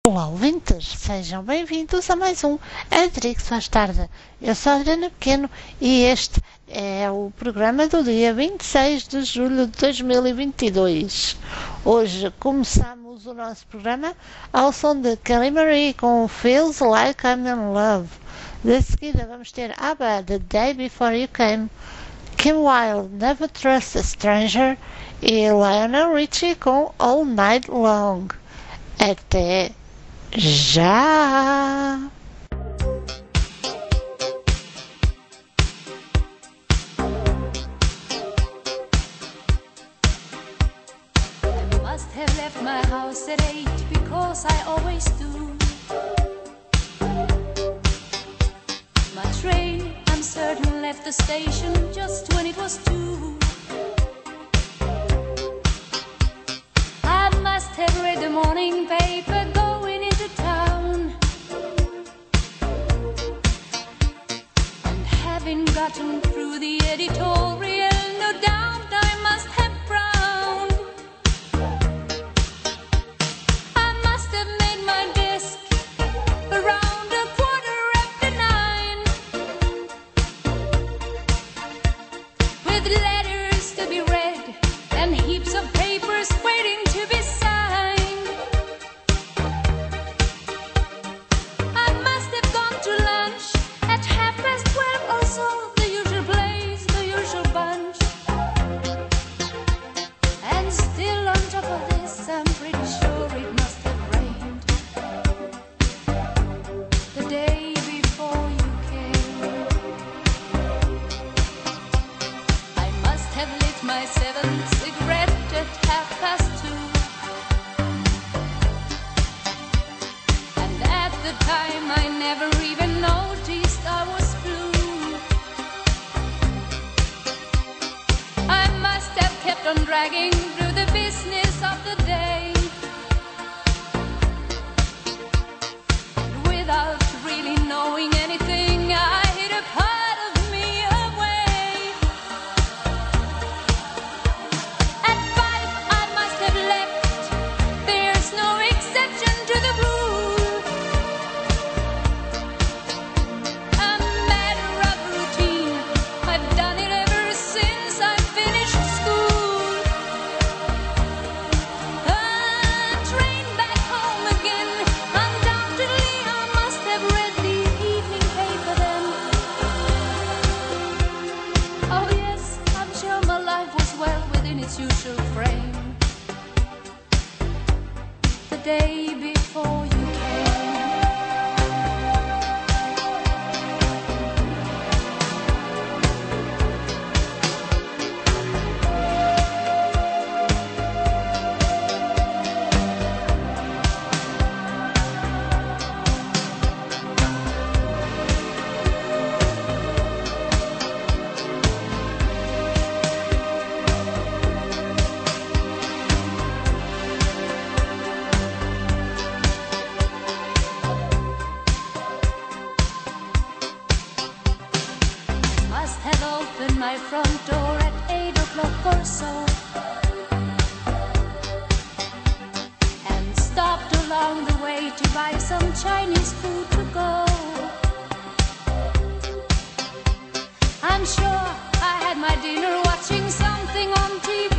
Olá, ouvintes, sejam bem-vindos a mais um Adrix Faz Tarde. Eu sou a Adriana Pequeno e este é o programa do dia 26 de julho de 2022. Hoje começamos o nosso programa ao som de Kelly Marie com Feels Like I'm in Love. De seguida vamos ter ABBA, The Day Before You Came, Kim Wilde, Never Trust a Stranger e Lionel Richie com All Night Long. Até já! I must have left my house at 8 because I always do. My train, I'm certain, left the station just when it was 2. I must have read the morning paper going into town, and having gotten through the editorial, no doubt I must have frowned. I must have made my desk around 9:15, with letters to be read and heaps of papers waiting to be signed. I must have gone to lunch at 12:30 or so, the usual place, the usual bunch. And still on top of this, I'm pretty sure it must have rained the day before you came. I must have lit my 7th cigarette at 2:30, and at the time I never even noticed I was blue. I must have kept on dragging through the business of the day, without really knowing anything. I hid a part of me away. At 5 I must have left. There's no exception to the rule. A matter of routine. I've done it ever since I finished school. A train back home again. Undoubtedly I must have read the evening paper then. Oh yes, I'm sure my life was well within its usual frame the day before you came. Must have opened my front door at 8 o'clock or so, and stopped along the way to buy some Chinese food to go. I'm sure I had my dinner watching something on TV.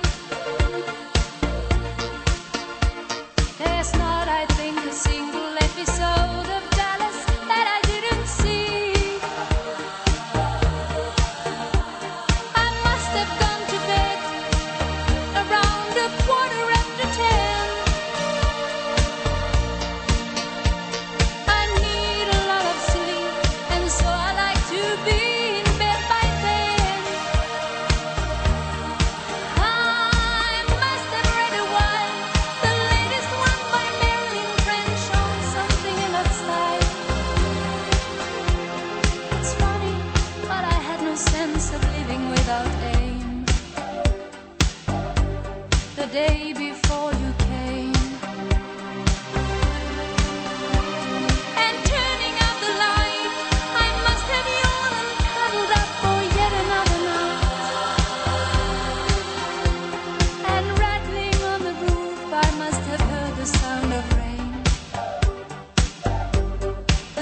There's not, I think, a single episode of Dallas that I didn't see. I must have gone to bed around 10:15. I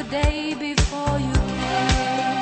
day before you pay.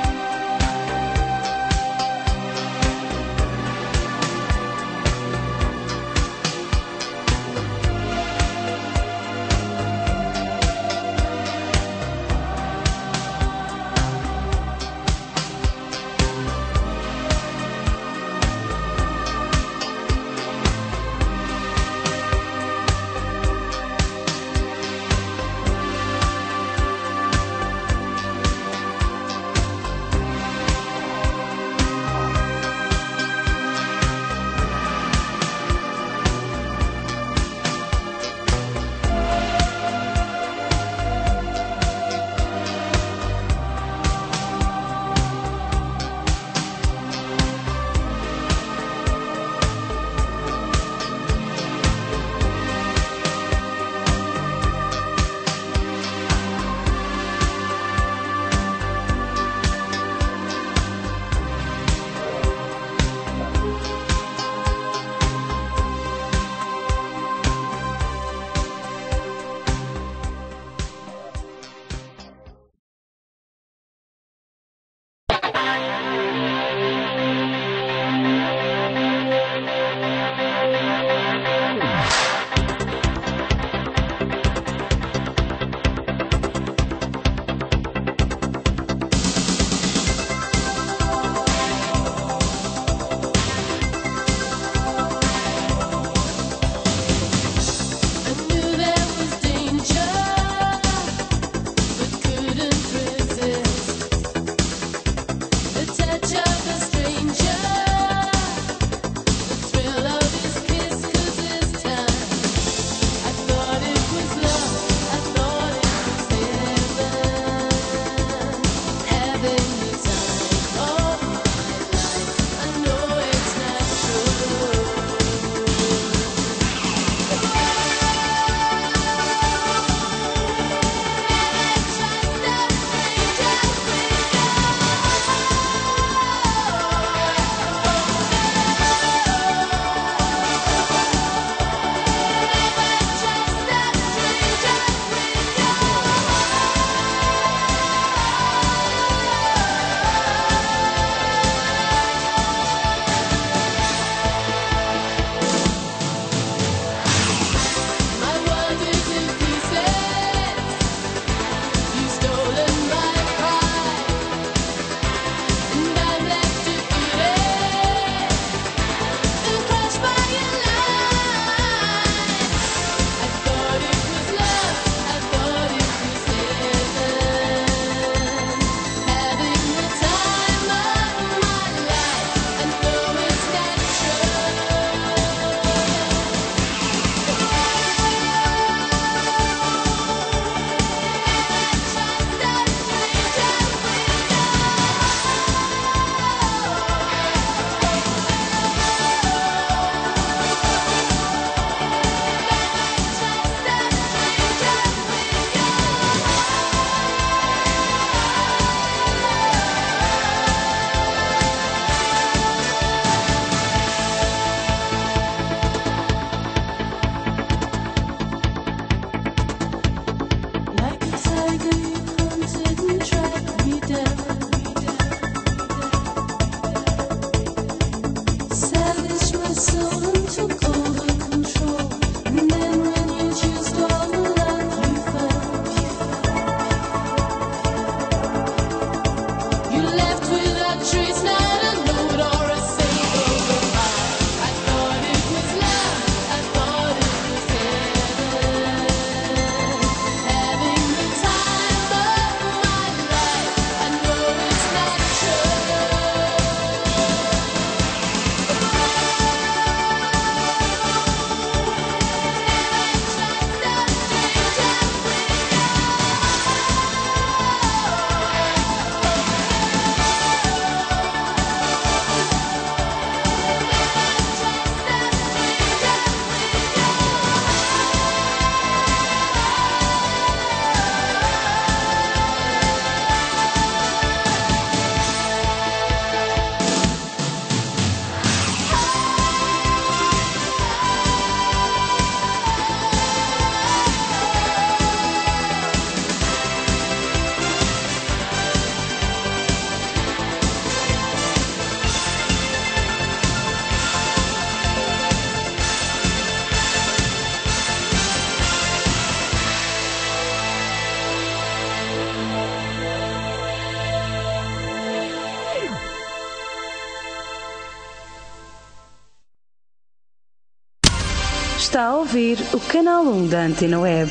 Está a ouvir o canal 1 da Antena Web.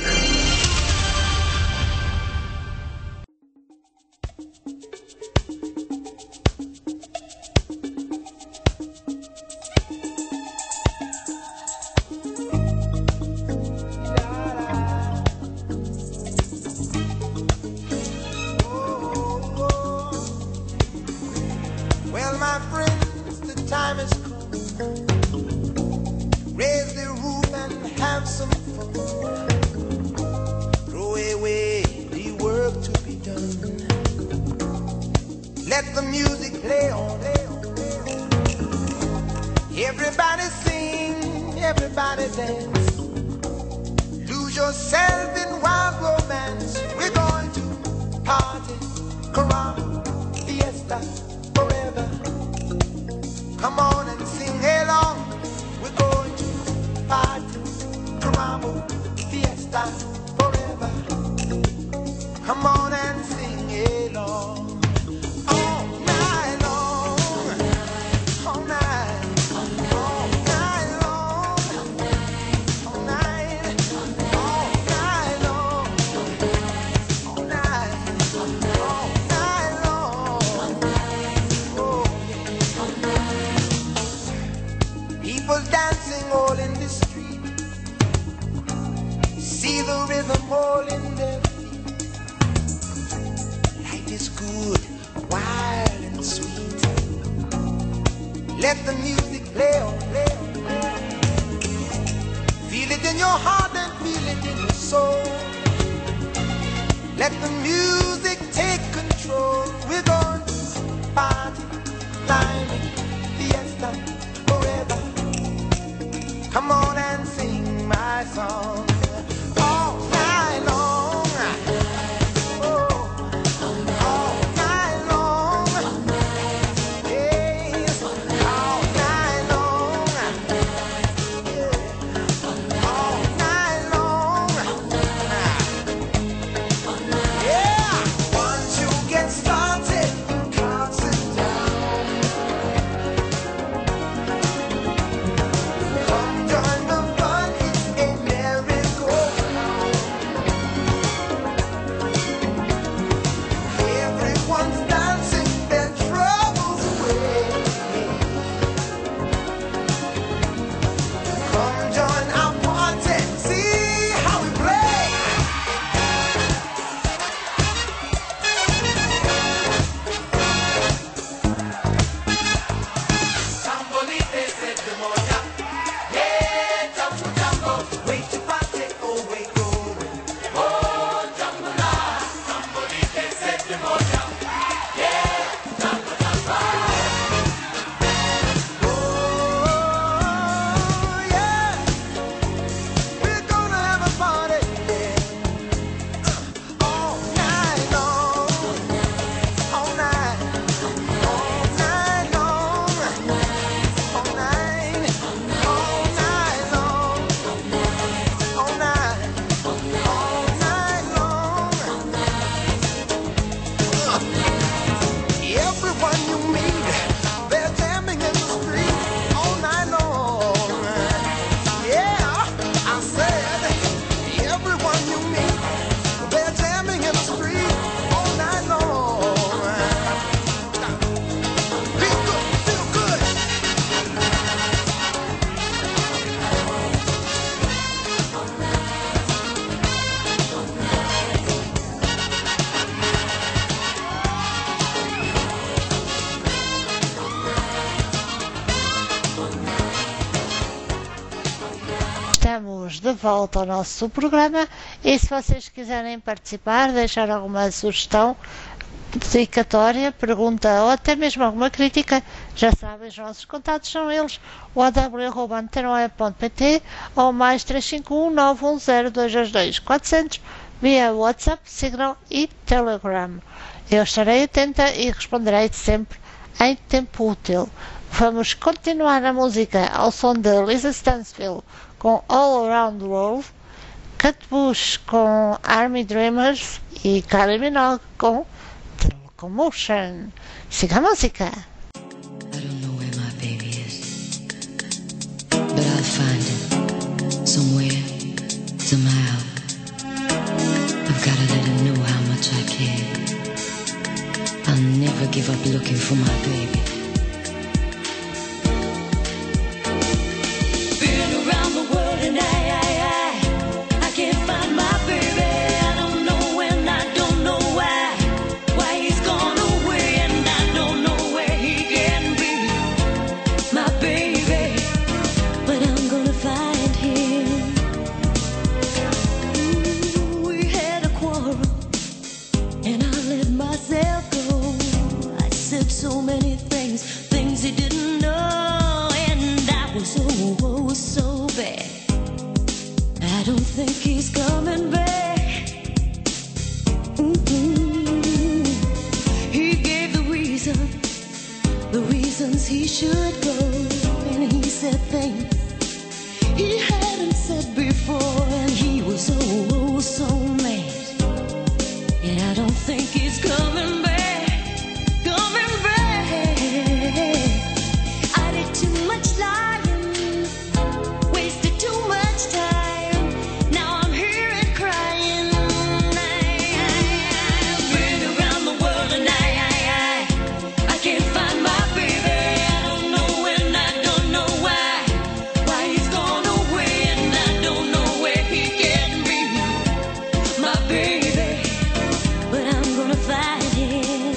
Well, my friends, the time has come. Raise the roof and have some fun. Throw away the work to be done. Let the music play on. Everybody sing, everybody dance. Lose yourself in wild romance. We're going to party, caramba, fiesta, forever. Come on and sing along. We're going to party, caramba, fiesta, forever. Come on and sing along. All night long, all night, all night long, all night, all night long, all night, all night long. Oh, yeah. People dancing all in the street. See the rhythm all in their feet. Life is good, wild and sweet. Let the music play on, play on, play on. Feel it in your heart and feel it in your soul. Let the music take control. We're going to party, climbing, fiesta, forever. Come on and sing my song. All night long. Oh, all night long. Yes, all night long. Yeah, all night long. Yeah, once you get started, can't sit down. Come join the fun, it's a merry-go-round. Everyone's dancing their troubles away. Come join our party, see how we play. Tambolite said the moja. Yeah, jambo, jambo. Wait to party, oh, wait, oh, wait. Oh, jambo la. Tambolite said the moja. Yeah, jambo, jambo. Oh, yeah. We're gonna have a party, yeah. All night long. All night. All night long. All night. All night long. All night. All night long. Everyone you meet, they're jamming in the street all night long. Yeah, I said, everyone you meet, they're jamming in the street all night long. Feel good, feel good. Estamos de volta ao nosso programa e se vocês quiserem participar, deixar alguma sugestão, dedicatória, pergunta ou até mesmo alguma crítica, já sabem, os nossos contatos são eles, o aw@antenoe.pt ou mais 351 910 222 400 via WhatsApp, Signal e Telegram. Eu estarei atenta e responderei sempre em tempo útil. Vamos continuar a música ao som de Lisa Stansfield com All Around the World, Kate Bush com Army Dreamers e Kylie Minogue com The Locomotion. Siga a música! I don't know where my baby is, but I'll find him somewhere, somehow. I've gotta let him know how much I care. I'll never give up looking for my baby. Been around the world and I can't find my baby. I don't know when, I don't know why he's gone away, and I don't know where he can be, my baby. But I'm gonna find him. Ooh, we had a quarrel, and I let myself go. I said so many things he didn't know, and I was so bad. I don't think he's coming back. Mm-mm. He gave the reasons he should go, and he said things he hadn't said before, and he was so mad. And I don't think he's coming back, coming back. I did too much lying, wasted too much time. Now I'm here and crying. I've been around the world and I can't find my baby. I don't know when, I don't know why he's gone away, and I don't know where he can be, my baby. But I'm gonna find him.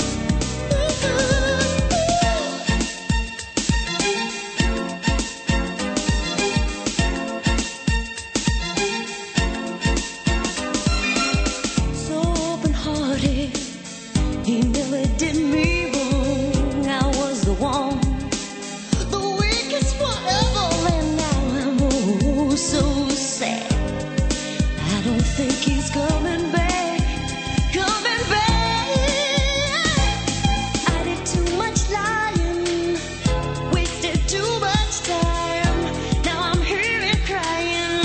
So open-hearted, he never did me wrong. I was the one, the weakest forever, and now I'm so sad. I don't think he's coming back, coming back. I did too much lying, wasted too much time. Now I'm here and crying.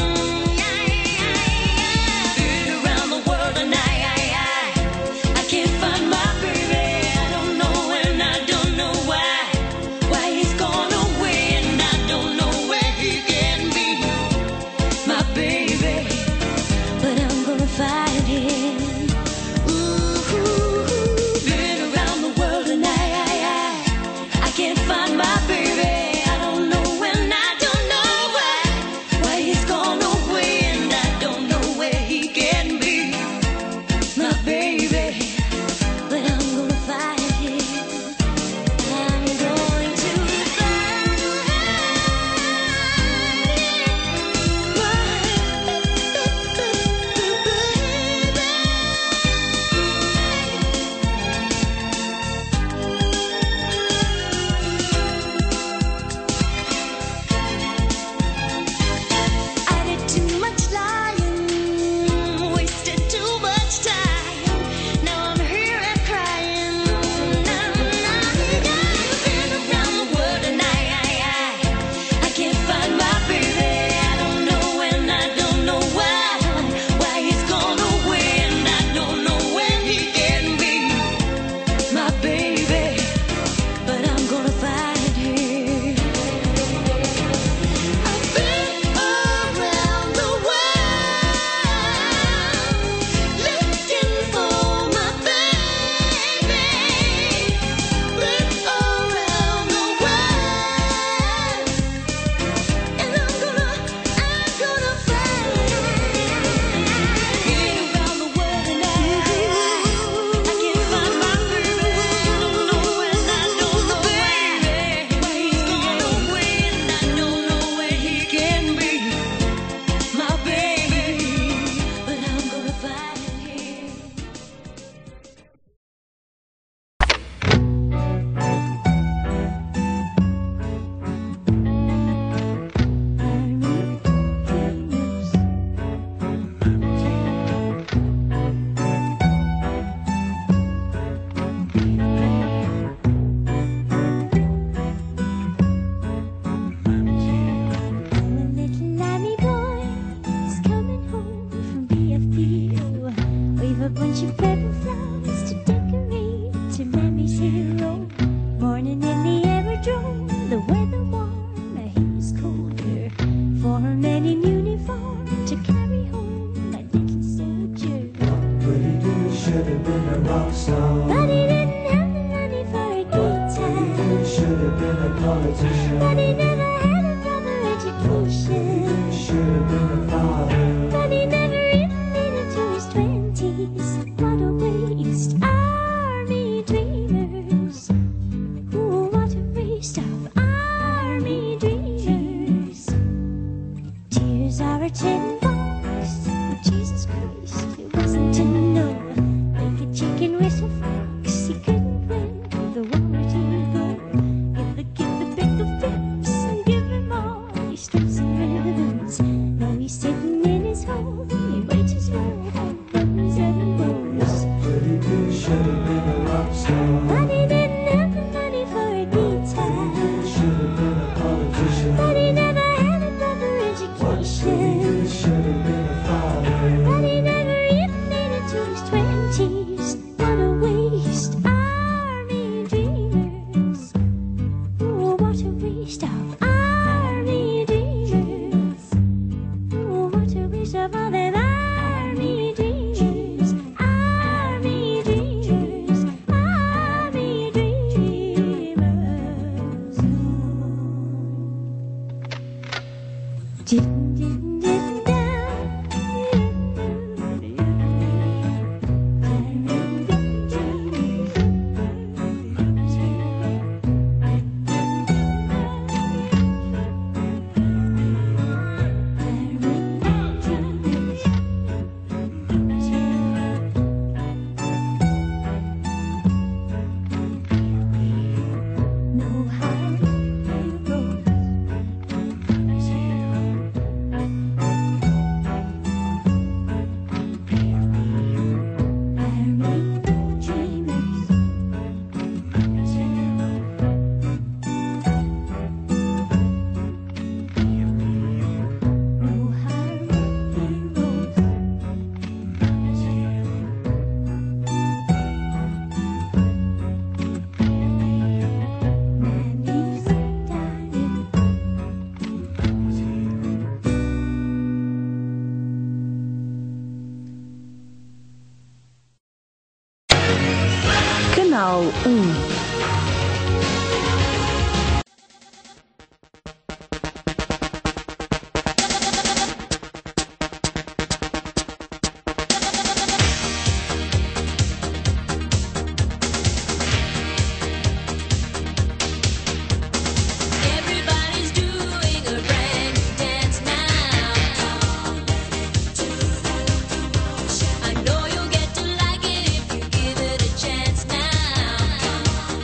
Been around the world and I can't find my baby. I don't know when, I don't know why he's gone away, and I don't know where he can be, my baby. But I'm gonna find him. Ooh, been around the world and I can't find my baby. I don't know when, I don't know why he's gone away, and I don't know where he can be, my baby. But I'm gonna find him. I'm going to find I did too much lying, wasted too much time. Now I'm here and crying. Been around the world and I can't find my baby. I don't know when, I don't know why he's gone away, and I don't know when he can be, my baby. But I'm gonna find him. I've been around the world, looking for my baby. Been around the world, and I'm gonna find him. Been around the world and I can't find my baby. I don't know when, I don't know why he's gone away, and I don't know where he can be, my baby. But I'm gonna find him. Little Lammy boy is coming home from BFD. We've a bunch of purple flowers to decorate to Mammy's hero. Morning in the aerodrome, the weather warm, he was colder. For many new should have been a rock star. But he didn't have the money for a guitar. You should have been a politician. But he never had a proper education. You should have been a father. But he never even made it to his 20s. What a waste, army dreamers. Ooh, what a waste of army dreamers. Tears are a tin box. Oh, Jesus Christ, it wasn't to know. Like a chicken with a fox, he couldn't win. The war to go. Give the big the fix and give him all his strips and ribbons. Now he's sitting in his hole. He waits his roll on buttons and bows. But he should have been a rock star. But he didn't have the money for a guitar. You should have been a politician. But he never had a proper education. You should have been a father. But he never even made it to his 20s. What a waste, army dreamers. Oh, what a waste of army dreamers. Oh, what a waste of all them army dreamers. Army dreamers. Army dreamers. Didn't Canal 1. Everybody's doing a brand new dance now. I know you'll get to like it if you give it a chance now.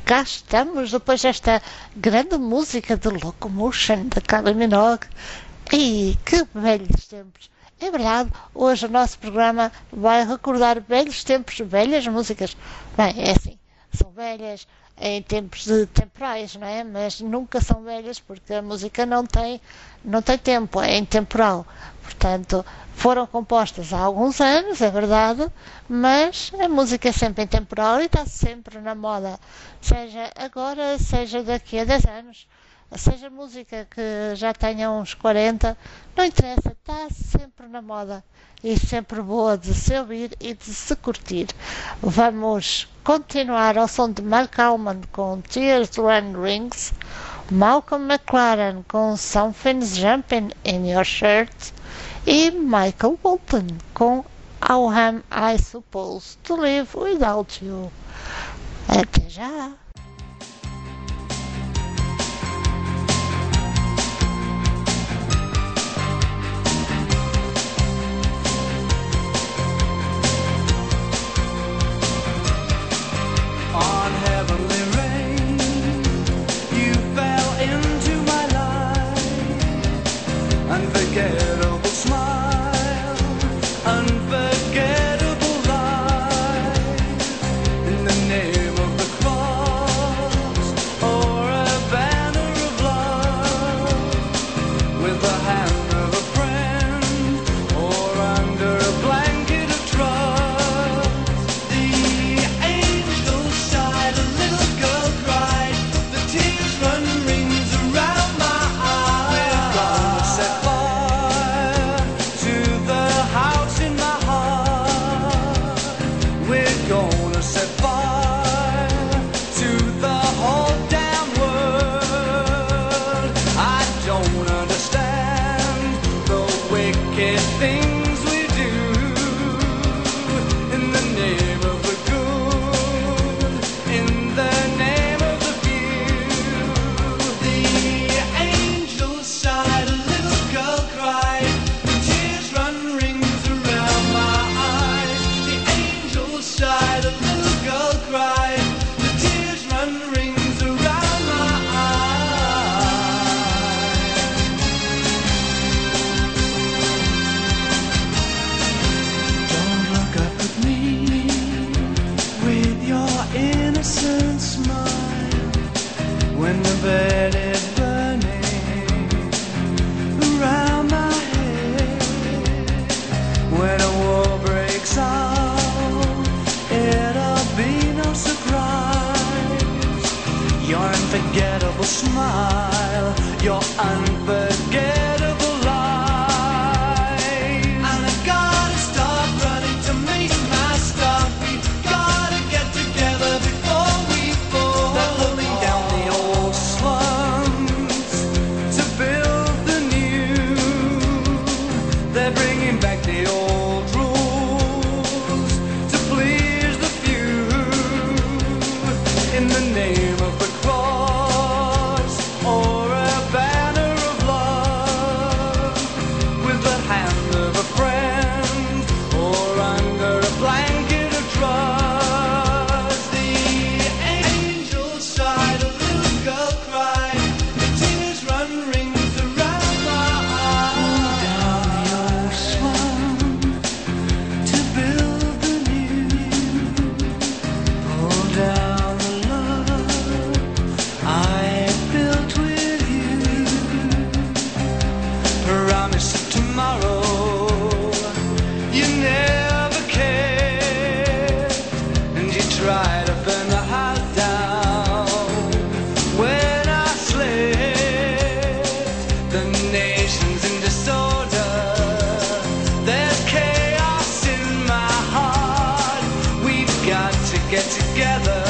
cá estamos depois desta grande música de Locomotion da Kylie Minogue. E que velhos tempos! É verdade, hoje o nosso programa vai recordar velhos tempos, velhas músicas. Bem, é assim, são velhas em tempos de temporais, não é? Mas nunca são velhas porque a música não tem tempo, é intemporal. Portanto, foram compostas há alguns anos, é verdade, mas a música é sempre intemporal e está sempre na moda, seja agora, seja daqui a 10 anos. Seja música que já tenha uns 40, não interessa, está sempre na moda e sempre boa de se ouvir e de se curtir. Vamos continuar ao som de Mark Almond com Tears Run Rings, Malcolm McLaren com Something's Jumping in Your Shirt e Michael Bolton com How Am I Supposed to Live Without You. Até já! On heavenly rain, you fell into my life. Unforgettable smile, unforgettable life. In the name of the cross, or a banner of love, with the hand of a friend, or under a blanket of trust. The angels sighed, a little girl cried, the tears run rings around my eyes. We're gonna set fire to the house in my heart. We're gonna set fire to the whole damn world. I don't understand the wicked things we do in the name of the good, in the name of the few. The angels sighed, a little girl cried, the tears run rings around my eyes. The angels sighed, a little girl cried, the tears run rings around my eyes. Don't look up at me with your innocent smile when the bed is burning around my head. When a war breaks out, it'll be no surprise. Your unforgettable smile, your unforgettable lies. And I gotta stop running to meet my stuff. We gotta get together before we fall. They're pulling down the old slums to build the new. They're bringing back the old rules to please the few. In the name of the cross, or a banner of love, with the hand of a friend, or under a blanket of trust. The angels sighed, a little girl cried, the tears run rings around my eyes. Down the old slum to build the new. Pull down the love I built with you. Promise of tomorrow you never cared, and you tried to burn the house down when I slept. The nation's in disorder, there's chaos in my heart. We've got to get together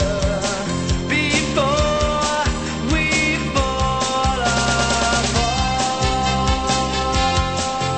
before we fall apart.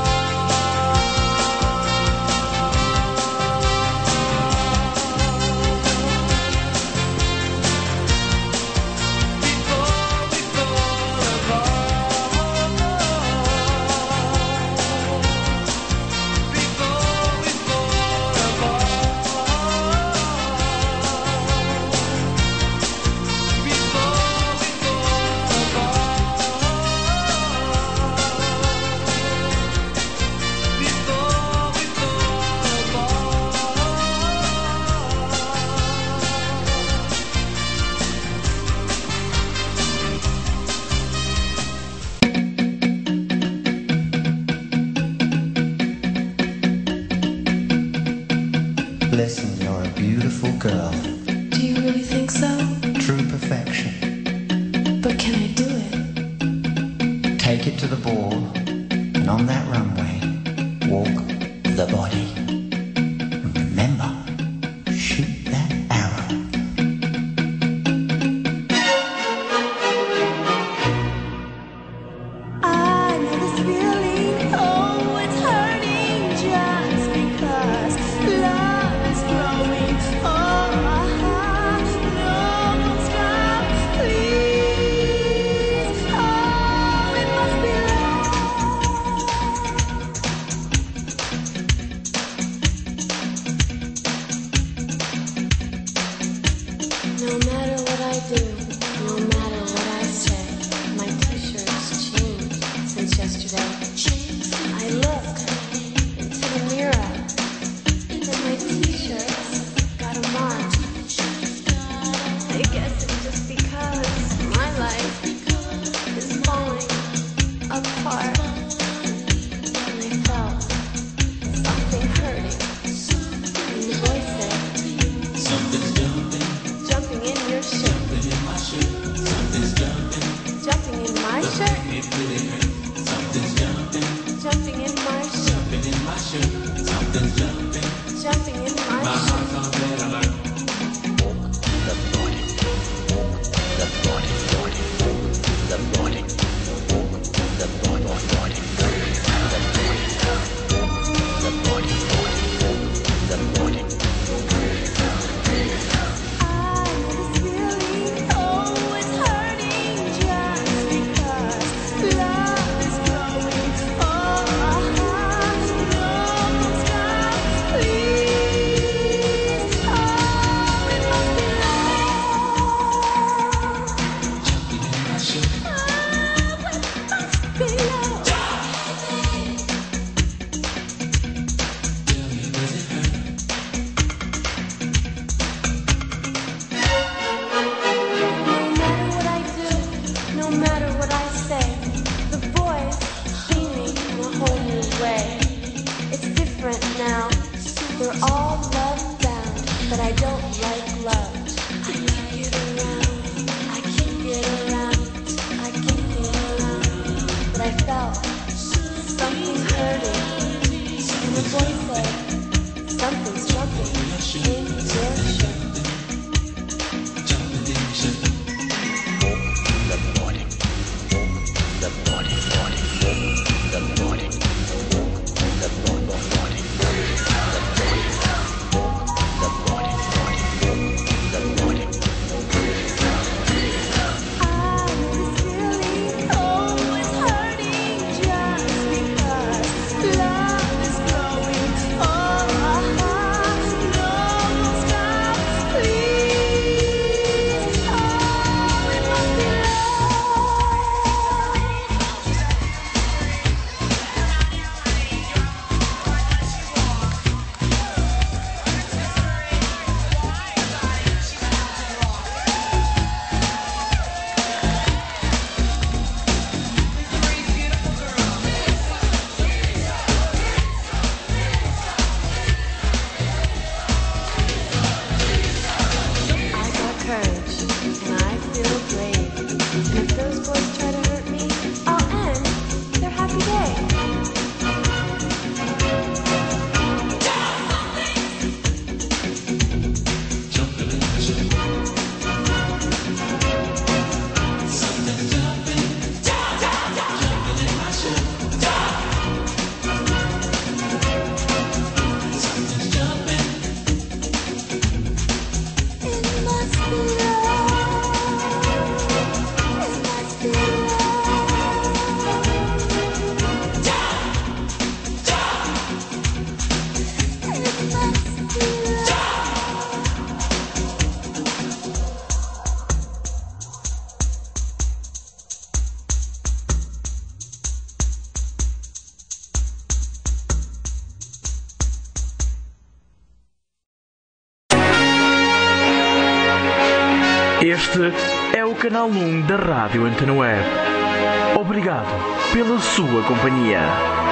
Este é o canal 1 da Rádio Antena Web. Obrigado pela sua companhia.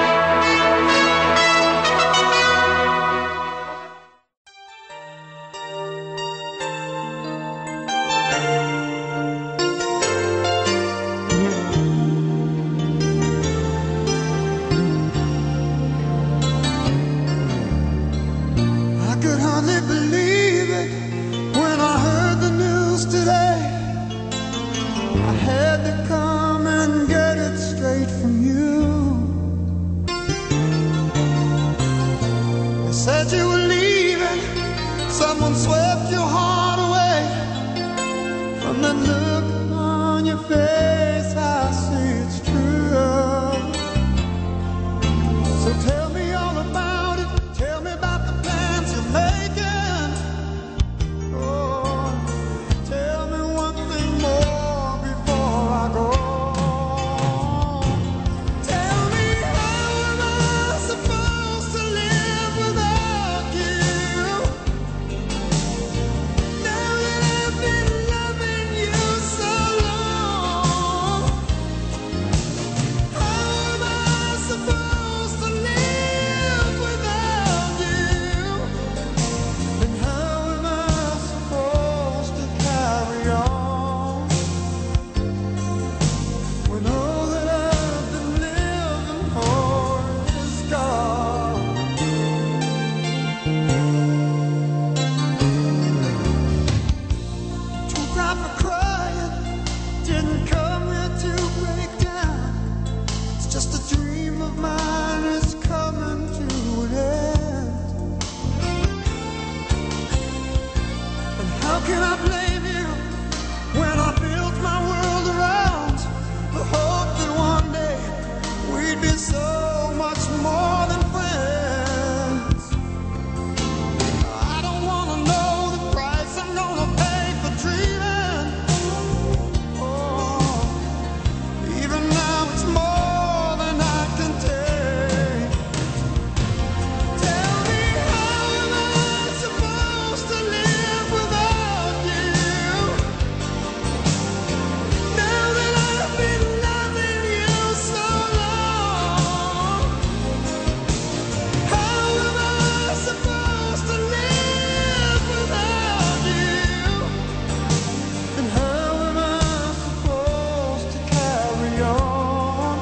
I could hardly believe it when I heard the news today. I had to come and get it straight from you. They said you were leaving, someone swept your heart away. From the look on your face, I see it's true. So tell me all about it, tell me about the plans you're making. Oh, tell me one thing more before I go. Tell me, how am I supposed to live without you? Now that I've been loving you so long, how am I supposed to live without you? And how am I supposed to carry on when all that I've been living for is gone? Too proud for crying, didn't come here to break down. It's just a dream of mine is coming to an end. And how can I blame you when I built my world around the hope that one day we'd be so much more than friends? I don't wanna know the price I'm gonna pay for dreaming. Oh, even now it's more than I can take. Tell me, how am I supposed to live without you? Now that I've been loving you so long, how am I supposed to live without you? And how am I supposed to carry on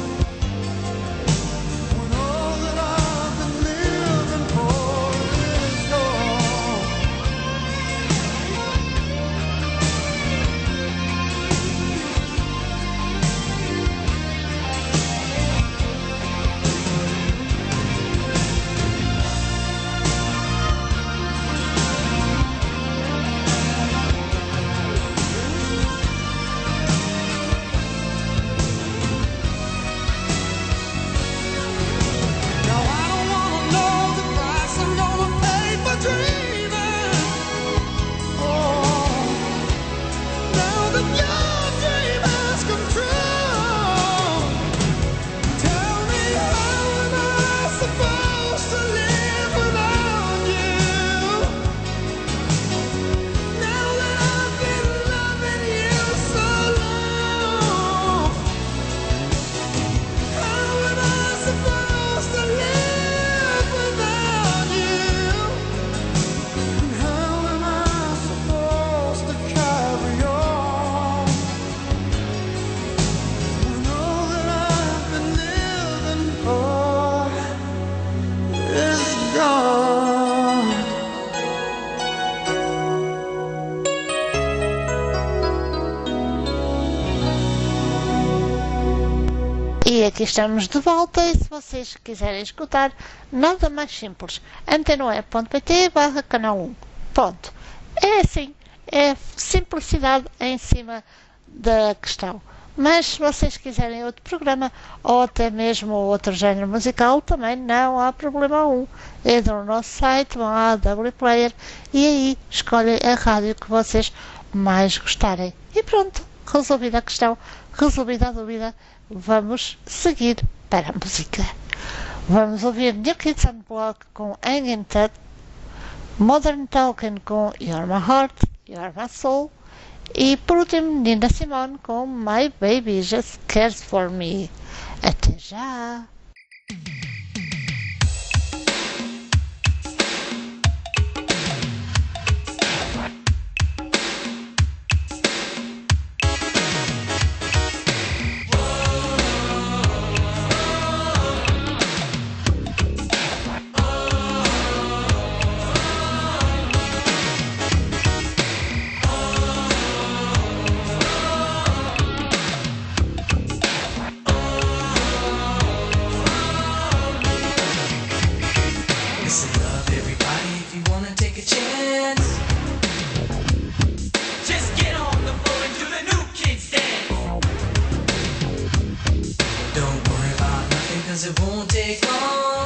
when all that I've been living for is gone? Now I don't wanna know the price I'm gonna pay for dreaming. Oh, now that your dream has come true, tell me, how am I supposed to live without you? Now that I've been loving you so long, how am I supposed to live without you? And how am I supposed to carry on when all that I've been living for is gone? E aqui estamos de volta, e se vocês quiserem escutar, nada mais simples, antenoe.pt/canal 1. Ponto. É assim, é simplicidade em cima da questão. Mas se vocês quiserem outro programa, ou até mesmo outro género musical, também não há problema algum. Entram no nosso site, vão à Wplayer e aí escolhem a rádio que vocês mais gostarem. E pronto, resolvida a questão, resolvida a dúvida, vamos seguir para a música. Vamos ouvir New Kids on the Block com Hanging Tight, Modern Talking com You're My Heart, You're My Soul E por último, Nina Simone com My Baby Just Cares For Me. Até já! Listen up, everybody, if you wanna take a chance. Just get on the floor and do the new kids dance. Don't worry about nothing, cause it won't take long.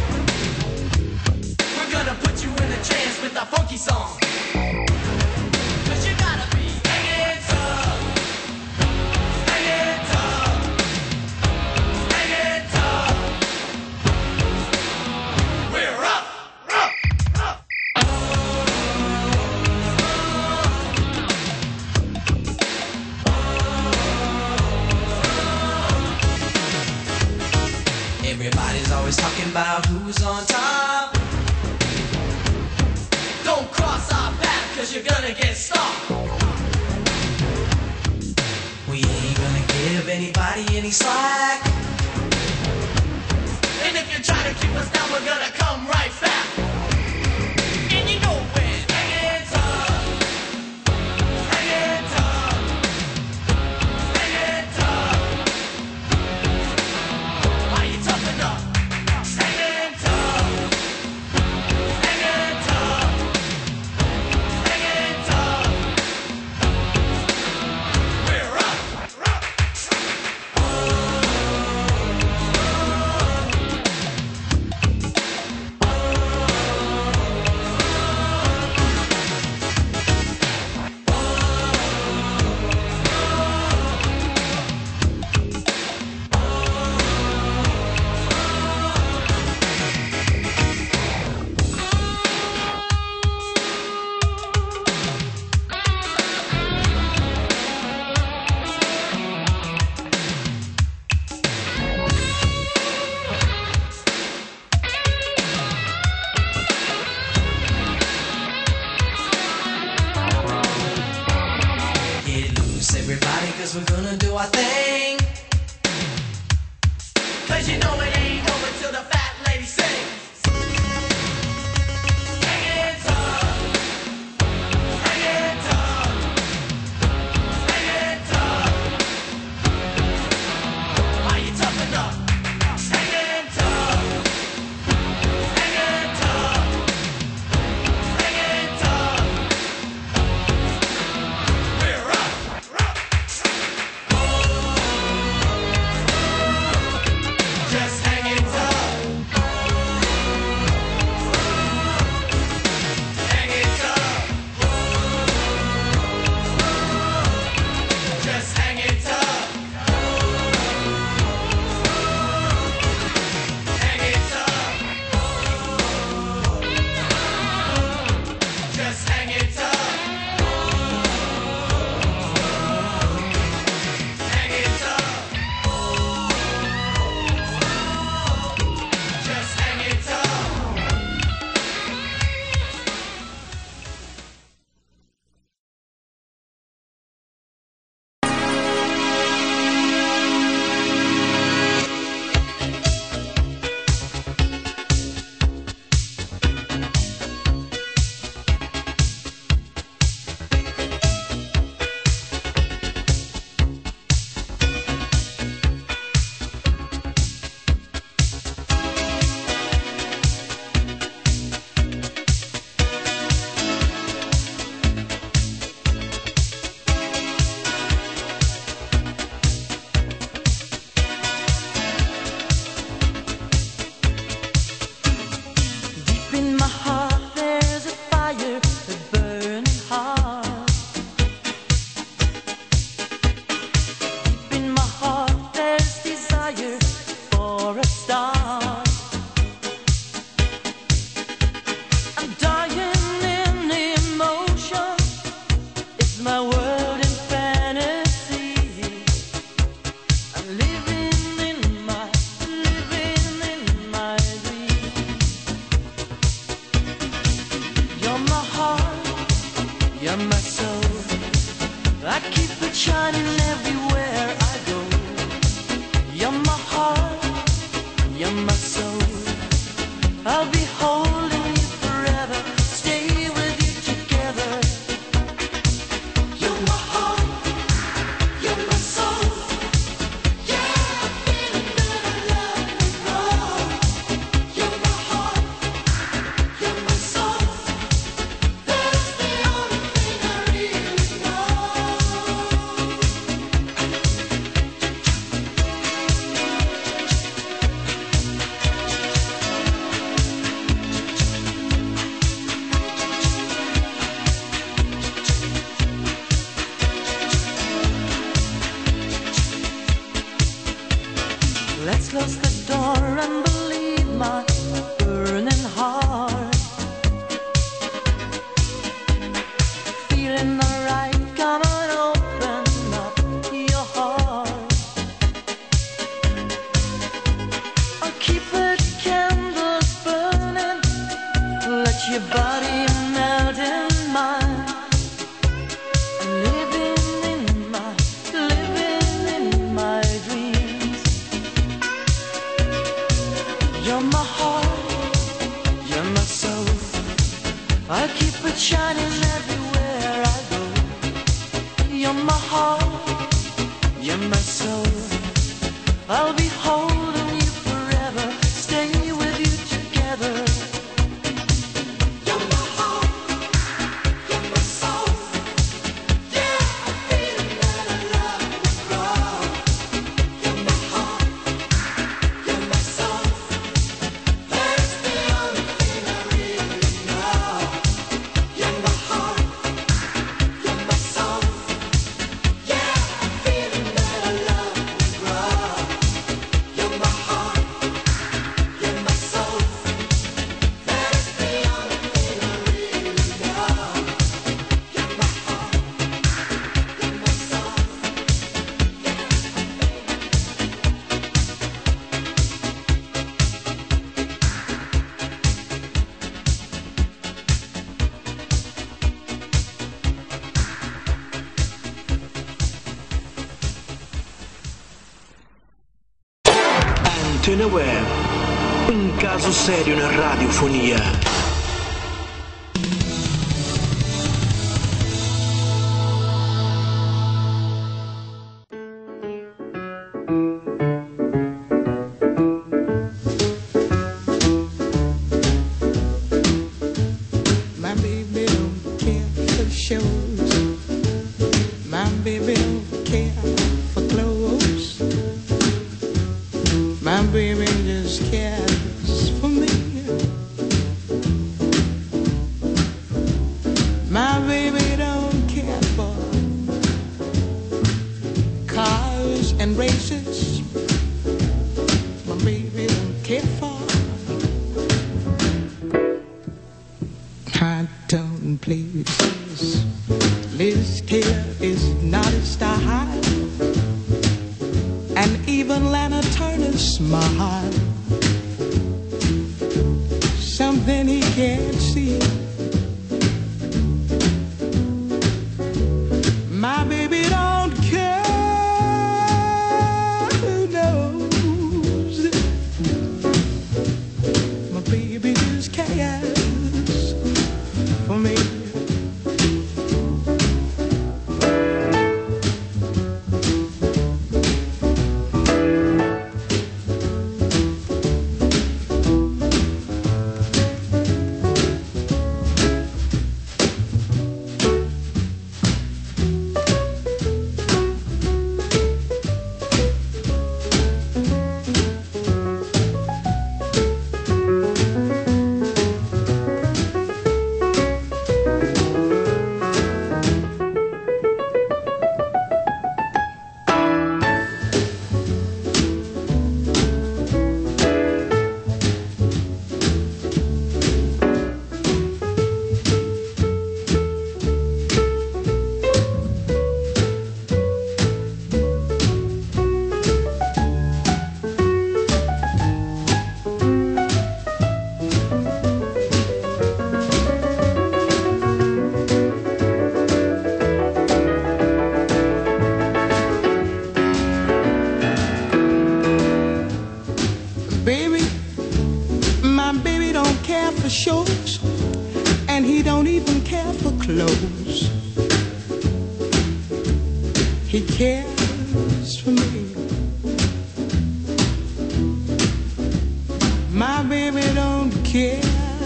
We're gonna put you in a trance with our funky song. Cause you gotta be hanging tough. Hanging tough. Hanging tough. We're up, up, up. Everybody's always talking about who's on top. Don't cross our path, cause you're gonna get stopped. We ain't gonna give anybody any slack. And if you try to keep us down, we're gonna come right back. And you know when hanging tough, hanging tough, hanging tough. Are you tough enough? Hanging tough, hanging tough, hanging tough. We're up, up. Get loose, everybody, cause we're gonna do our thing. Cause you know it ain't over till the fat lady sings. Hanging tough, hanging tough, hanging tough. Are you tough enough? Hanging tough, hanging tough, hanging tough. We're up, up. Just hanging tough. shining everywhere I go. You're my heart, you're my soul. I'll be holding you forever, stay with you together. You're my heart, you're my soul. Yeah, I'm feeling that I love you wrong. You're my heart, you're my soul. That's the only thing I really know. Let's close the door and believe my burning heart. Feeling alright, come on, open up your heart. I'll keep the candles burning, let your body melt in mine. Living in my dreams. You're my heart, you're my soul. I keep it shining everywhere I go. You're my heart, you're my soul. I'll be holding you forever, stay with you together. You're my heart, you're my soul. Yeah, I'm feeling that I love you wrong. You're my heart, you're my soul. That's the only thing I really know. You're my heart, you're my soul. Yeah, I'm feeling that I love you wrong. You're my heart, you're my soul. That's the only thing I really know. You're my heart, you're my soul. Antena Web, un caso serio na radiofonia. My baby don't care for shows. My baby don't care for clothes. My baby just cares for me. My baby don't care for cars and races. My baby don't care for high tone places. Liz Taylor is not a style, and even Lana Turner's smile. Something he can't see. My baby don't care who knows. My baby just cares for me. he cares for me. My baby don't care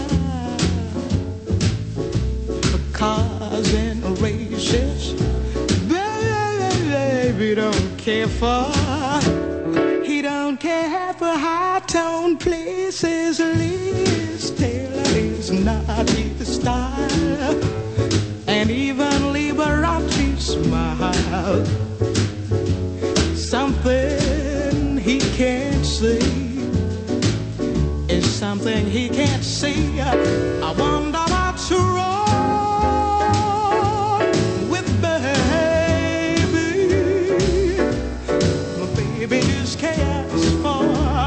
for cars and races. Baby don't care for. He don't care for high-tone places. Liz Taylor is not his style, and even Liberace smile. Something he can't see is something he can't see. I wonder what's wrong with baby. My baby just cares for.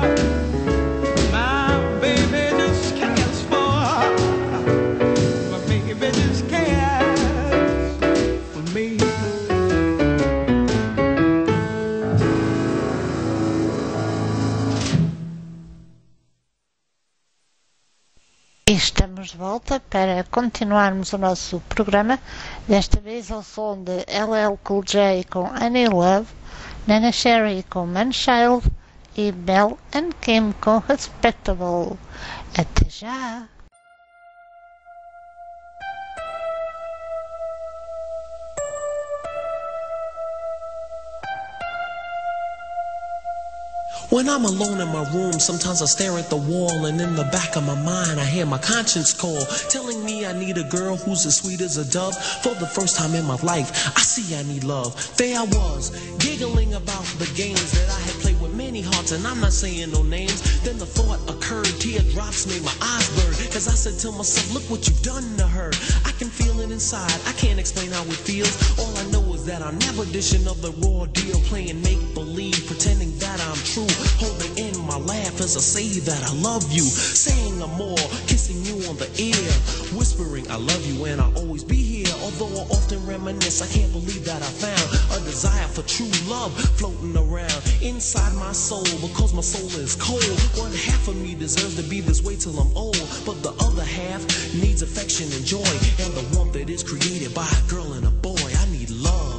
My baby just cares for. My baby just cares for me. E estamos de volta para continuarmos o nosso programa, desta vez ao som de LL Cool J com Annie Love, Nana Sherry com Manchild e Mel and Kim com Respectable. Até já! When I'm alone in my room, sometimes I stare at the wall, and in the back of my mind I hear my conscience call, telling me I need a girl who's as sweet as a dove. For the first time in my life, I see I need love. There I was, giggling about the games that I had played with many hearts, and I'm not saying no names. Then the thought occurred, teardrops made my eyes burn, cause I said to myself, look what you've done to her. I can feel it inside, I can't explain how it feels. All I know is that I'm never dishing of the raw deal, playing make-believe, pretending that I'm true, holding in my laugh as I say that I love you, saying I'm more, kissing you on the ear, whispering I love you and I'll always be here. Although I often reminisce, I can't believe that I found a desire for true love floating around inside my soul, because my soul is cold. One half of me deserves to be this way till I'm old, but the other half needs affection and joy, and the warmth that is created by a girl and a boy. I need love.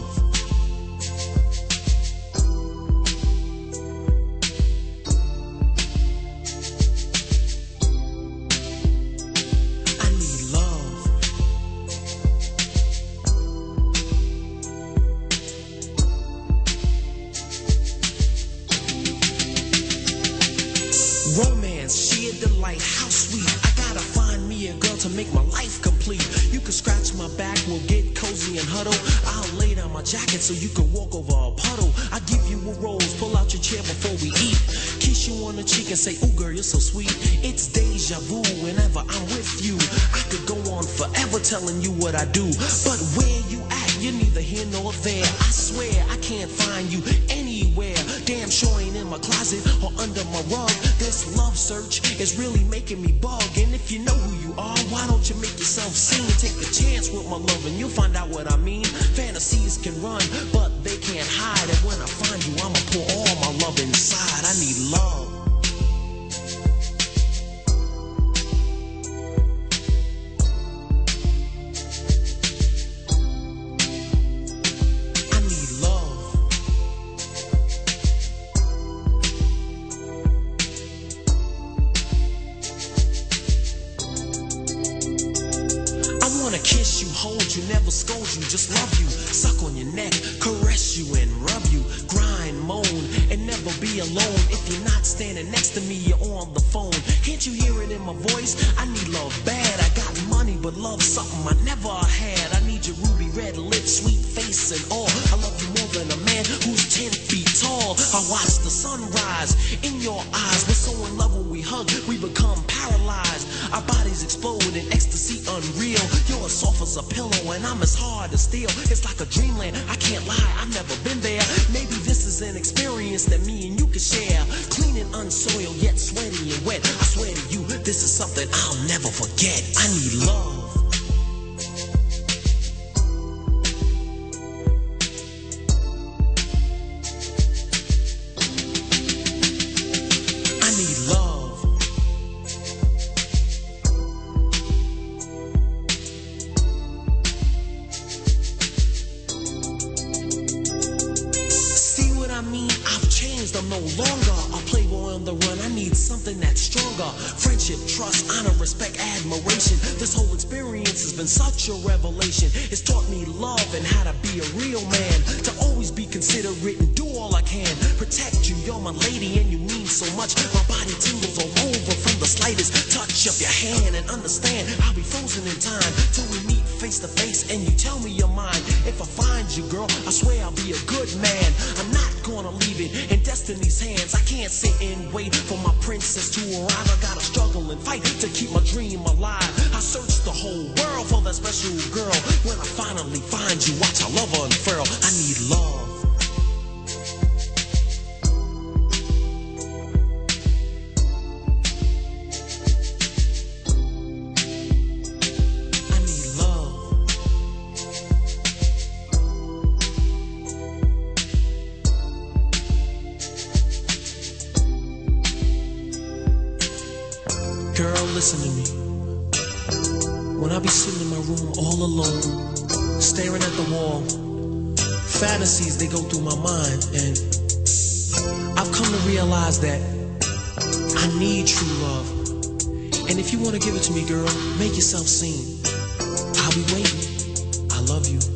Romance, sheer delight, how sweet. I gotta find me a girl to make my life complete. You can scratch my back, we'll get cozy and huddle. I'll lay down my jacket so you can walk over a puddle. I give you a rose, pull out your chair before we eat. Kiss you on the cheek and say, ooh girl, you're so sweet. It's deja vu whenever I'm with you. I could go on forever telling you what I do, but where you at, you're neither here nor there. I swear I can't find you anywhere. Damn sure ain't in my closet or under my rug. This love search is really making me bug. And if you know who you are, why don't you make yourself seen? Take a chance with my love and you'll find out what I mean. Fantasies can run, but they can't hide. And when I find you, I'ma pour all my love inside. I need love. Kiss you, hold you, never scold you, just love you, suck on your neck, caress you and rub you, grind, moan, and never be alone. If you're not standing next to me, you're on the phone. Can't you hear it in my voice? I need love bad. I got money, but love's something I never had. I need your ruby red lips, sweet face and all. I love you more than a man who's 10 feet tall. I watch the sunrise in your eyes. We're so in love when we hug, we become paralyzed. Our bodies explode in ecstasy unreal. You're as soft as a pillow and I'm as hard as steel. It's like a dreamland, I can't lie, I've never been there. Maybe this is an experience that me and you can share. Clean and unsoiled, yet sweaty and wet. I swear to you, this is something I'll never forget. I need love. realized I'm no longer a playboy on the run. I need something that's stronger. Friendship, trust, honor, respect, admiration. This whole experience has been such a revelation. It's taught me love and how to be a real man. To always be considerate and do all I can. Protect you, you're my lady and you mean so much. My body tingles all over from the slightest touch of your hand. And understand, I'll be frozen in time till we meet face to face and you tell me you're mine. If I find you, girl, I swear I'll be a good man. I'm not gonna leave it in destiny's hands. I can't sit and wait for my princess to arrive. I gotta struggle and fight to keep my dream alive. I search the whole world for that special girl. When I finally find you, watch I love her unfurl. I need love. Girl, listen to me. When I be sitting in my room all alone, staring at the wall, fantasies, they go through my mind. And I've come to realize that I need true love. And if you want to give it to me, girl, make yourself seen. I'll be waiting. I love you.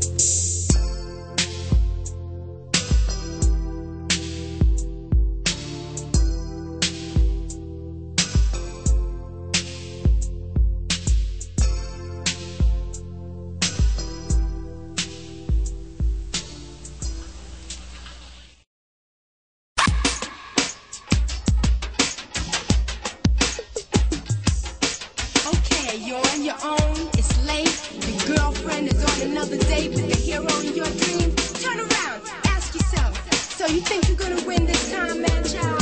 You're on your own, it's late. Your girlfriend is on another date with the hero in your dreams. Turn around, ask yourself, so you think you're gonna win this time, man, child?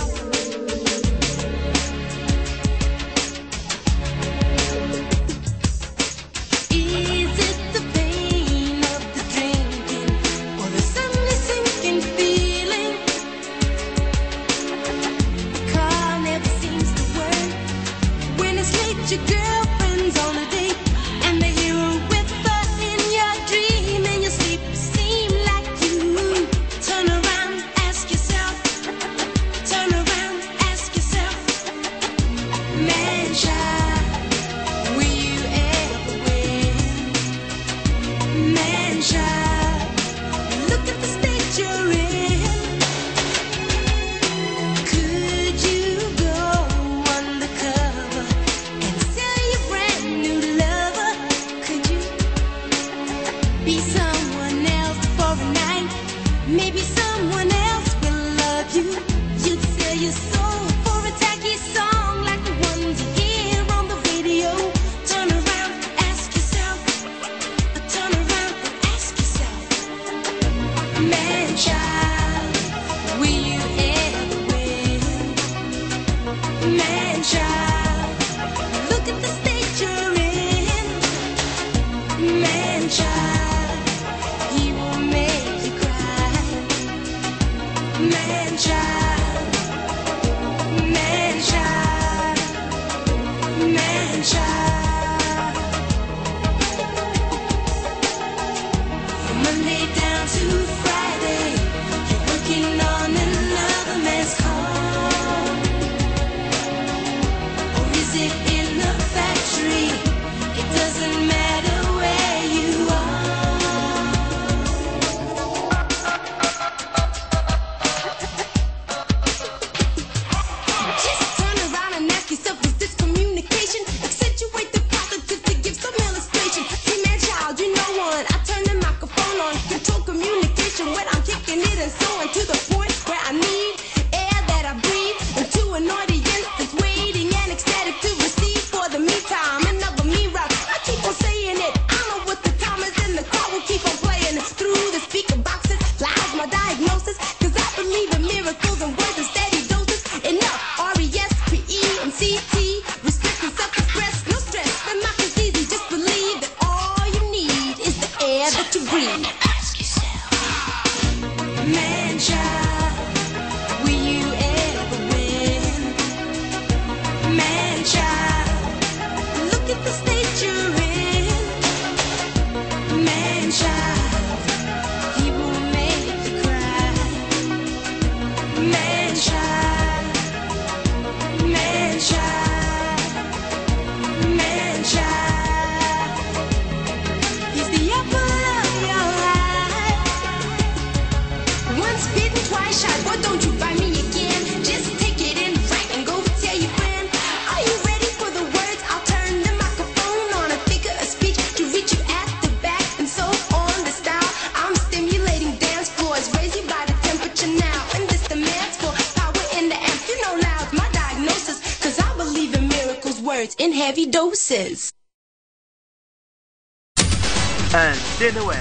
Is it the pain of the drinking, or the suddenly sinking feeling? The car never seems to work. When it's late, your girlfriend's on a date, and the hero with her in your dream, and your sleep seem like you. Turn around, ask yourself. Turn around, ask yourself. Man, child, will you ever win? Man, child, look at the state you're in. Could you go undercover and sell your brand new lover? Could you be someone else for a night? Maybe someone else will love you. You'd sell your soul for a tacky song like the ones you hear on the radio. Turn around, ask yourself. Turn around and ask yourself. Man, child, will you ever win? Man, child, look at the state you're in. Man, child, he will make you cry. Man, child, man, child, man, child. From Monday down to Friday, you're working on another man's car. Or is it in the factory? It doesn't matter where you are. Just turn around and ask yourself, is this communication? Accentuate the positive to give some illustration. See, man, child, you know one. I turn the microphone on, control communication when I'm kicking it and so on to the point where I need air that I breathe into an audience that's waiting and ecstatic to receive for the meantime. Another me rock. I keep on saying it. I know what the time is, and the car will keep on playing through the speaker boxes. Loud my diagnosis, cause I believe in miracles and words and steady doses. Enough RESPECT. Respect and self-express, no stress. The mouth is easy, just believe that all you need is the air that you breathe. Ask yourself, man, child, will you ever win? Man, child, look at the state you're in. Man, child, he will make you cry. Man, shy, boy, don't you find me again. Just take it in right and go tell your friend. Are you ready for the words? I'll turn the microphone on a figure of speech to reach you at the back and so on. The style I'm stimulating dance floors, raise your body temperature now. And this demands for power in the amp. You know loud's my diagnosis, 'cause I believe in miracles, words in heavy doses. Antena Web.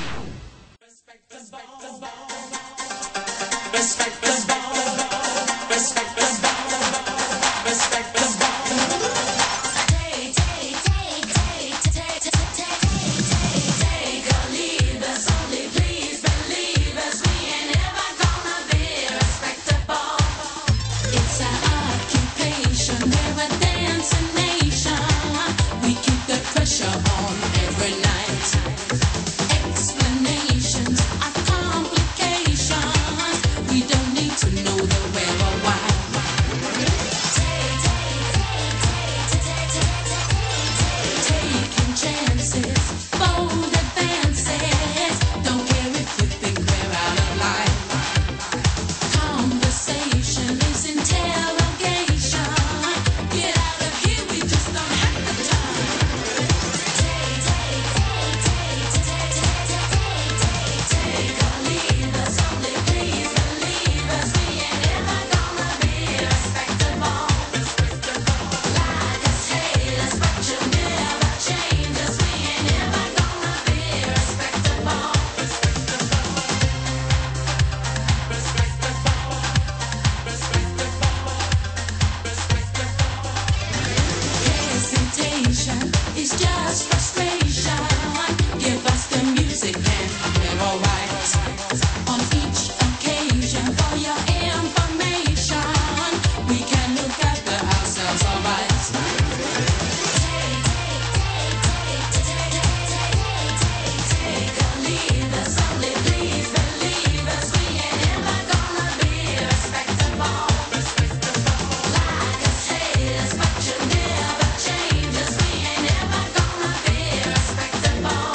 It's our occupation, we're a dancing nation. We keep the pressure on every night. Explanations are complications. We don't need to know the where or why. Taking chances, bold advances. Don't care if you think we're out of line. Conversation is interrogation. Get out of here, we just don't have the time. Take or leave us, only please believe us. We ain't ever gonna be respectable. Like us, hate us, but you'll never change us. We ain't ever gonna be respectable. Hesitation is just frustration. Give us the music and we're alright. On each occasion, for your information, we can look after ourselves alright. Take or leave us, only please believe us. We ain't ever gonna be respectable. Like us, hate us, but you'll never change us. We ain't ever gonna be respectable.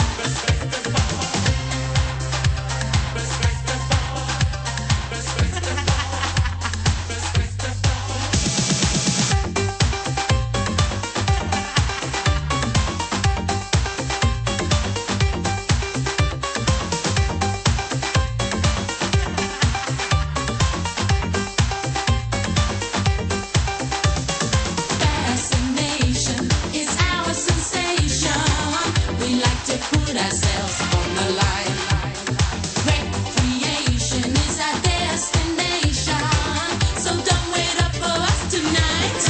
Fascination is our sensation. We like to put ourselves on the line. Recreation is our destination. So don't wait up for us tonight.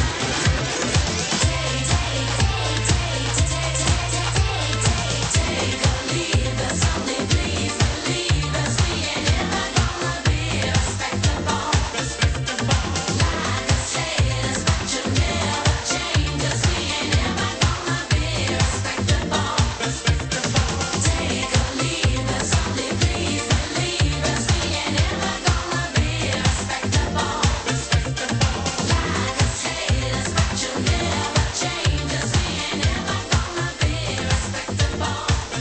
Take or leave us, only please believe us. We ain't ever gonna be respectable. Like us, hate us, but you'll never change us. We ain't ever gonna be respectable. Take or leave us, only please believe us. We ain't ever gonna be respectable. Like us, hate us, but you'll never change us. We ain't ever gonna be respectable.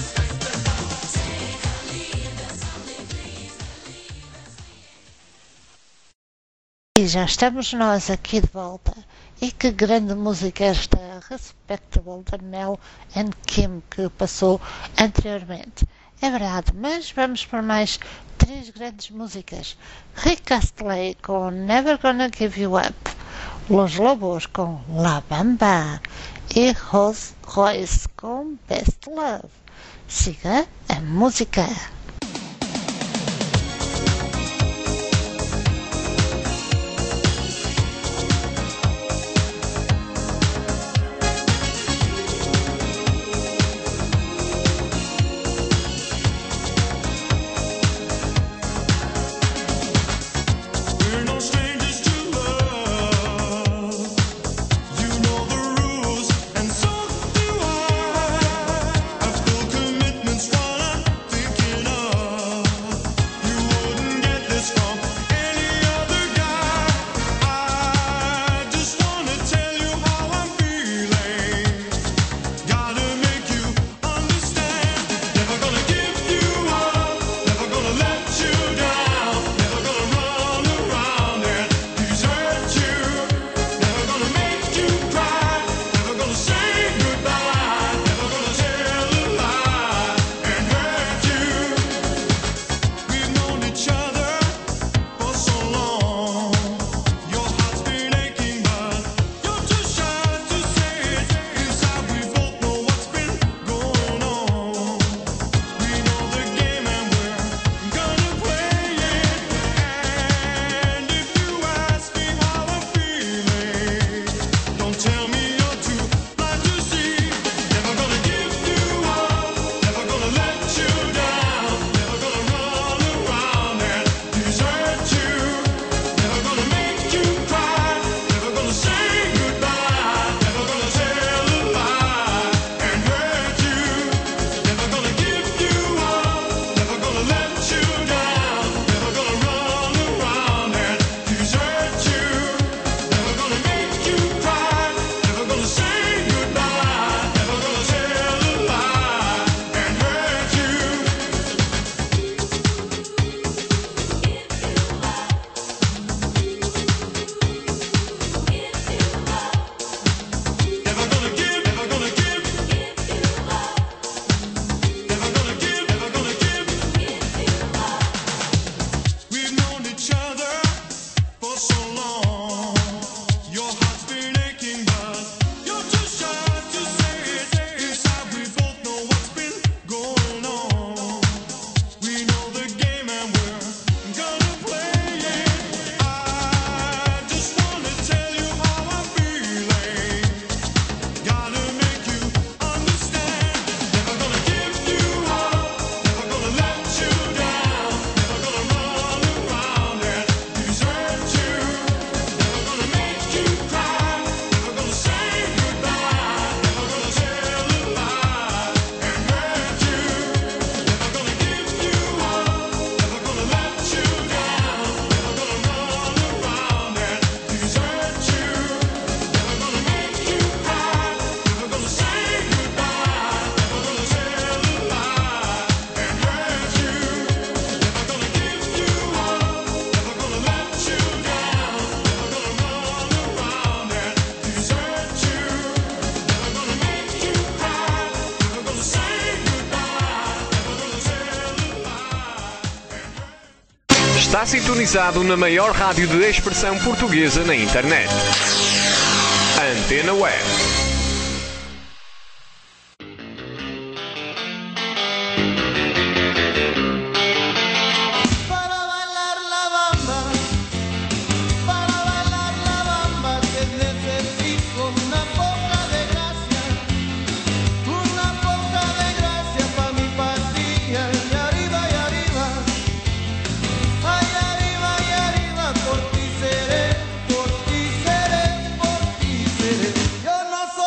Take or leave us, only please believe us. E já estamos nós aqui de volta. E que grande música esta Respectable da Mel and Kim que passou anteriormente. É verdade, mas vamos para mais 3 grandes músicas. Rick Astley com Never Gonna Give You Up, Los Lobos com La Bamba e Royce com Best Love. Siga a música. We're no strangers to love. You know the rules, and so do I. I've still commitments while I'm thinking Está sintonizado na maior rádio de expressão portuguesa na internet. Antena Web. Yo no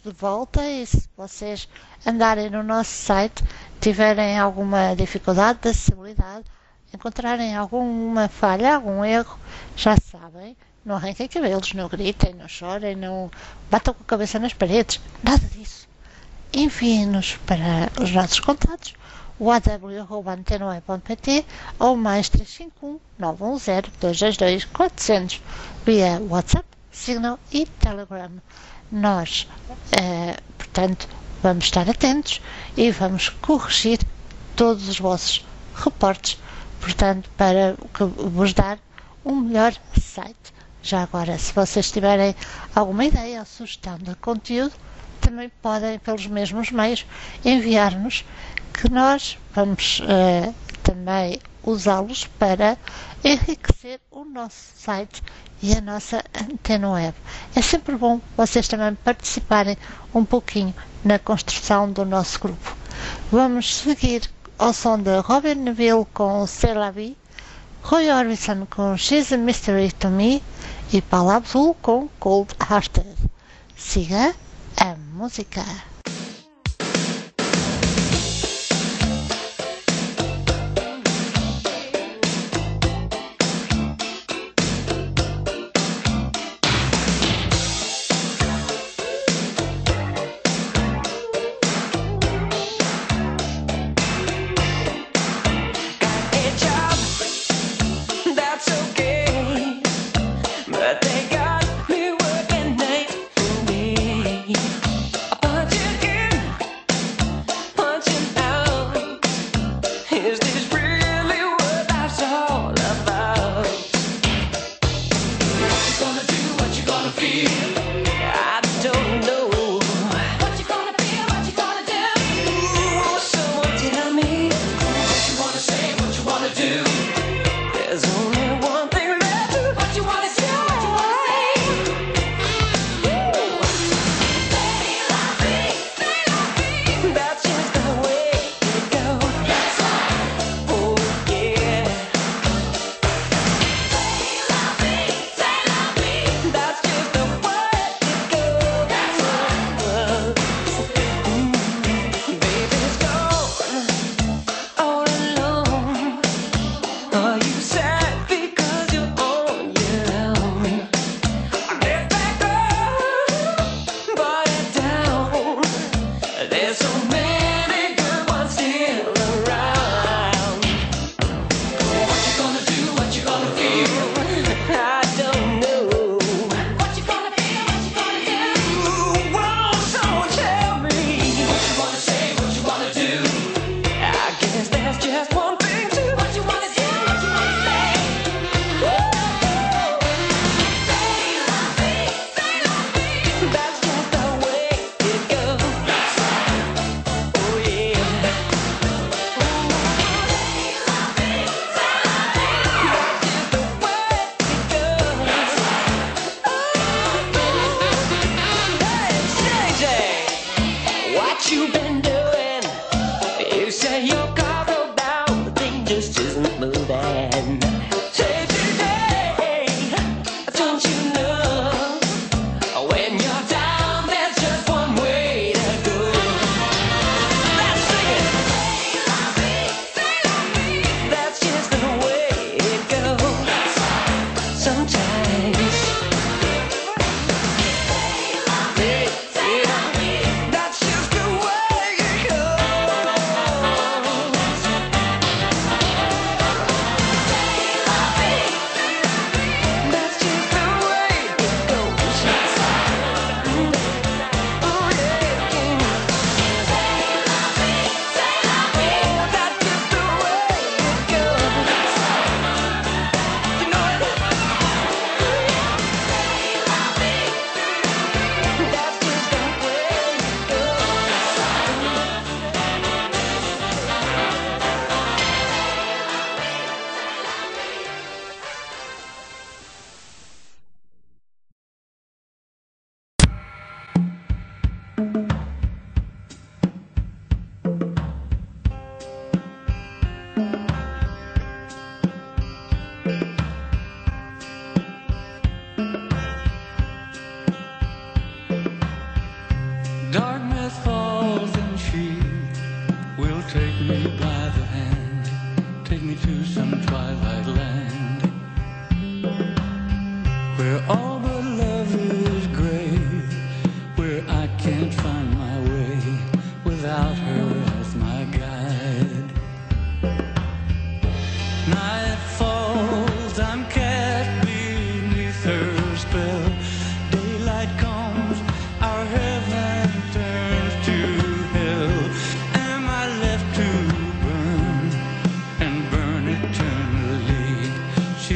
estamos de volta e se vocês andarem no nosso site, tiverem alguma dificuldade de acessibilidade, encontrarem alguma falha, algum erro, já sabem, não arranquem cabelos, não gritem, não chorem, não batam com a cabeça nas paredes, nada disso. Enviem-nos para os nossos contatos, aw@antenoe.pt ou mais 351 910 222 400 via WhatsApp, Signal e Telegram. Nós, portanto, vamos estar atentos e vamos corrigir todos os vossos reportes, portanto, para vos dar um melhor site. Já agora, se vocês tiverem alguma ideia ou sugestão de conteúdo, também podem, pelos mesmos meios, enviar-nos, que nós vamos também usá-los para enriquecer o nosso site e a nossa Antena Web. É sempre bom vocês também participarem um pouquinho na construção do nosso grupo. Vamos seguir ao som de Robin Neville com C'est la vie, Roy Orbison com She's a Mystery to Me e Paula Abdul com Cold Hearted. Siga a música. But they got me working nights for me. But you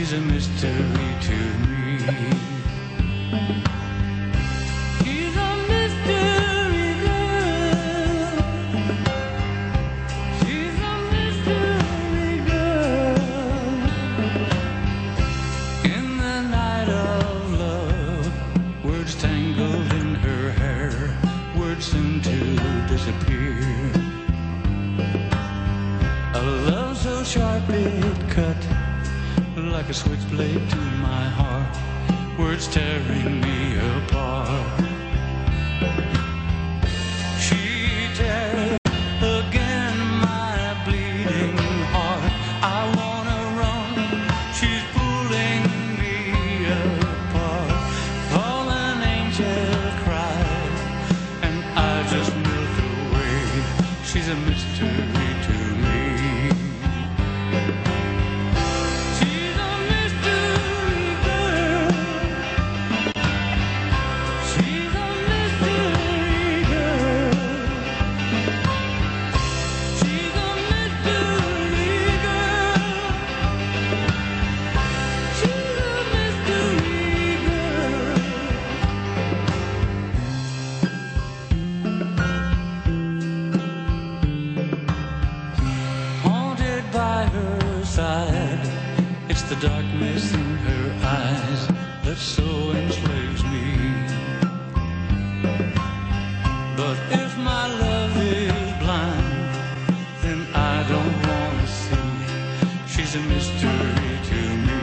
She's a mystery to me. She's a mystery girl. She's a mystery girl. In the night of love, words tangled in her hair, words soon to disappear. A love so sharp it cut like a switchblade to my heart, words tearing me apart. She tears again my bleeding heart. I wanna run, she's pulling me apart. Fallen angel cried, and I just melt away. She's a mystery to me. She's a mystery girl. She's a mystery girl. She's a mystery girl. She's a mystery girl. Haunted by her side, it's the darkness in her eyes that so enslaves me. But if my love is blind, then I don't want to see. She's a mystery to me.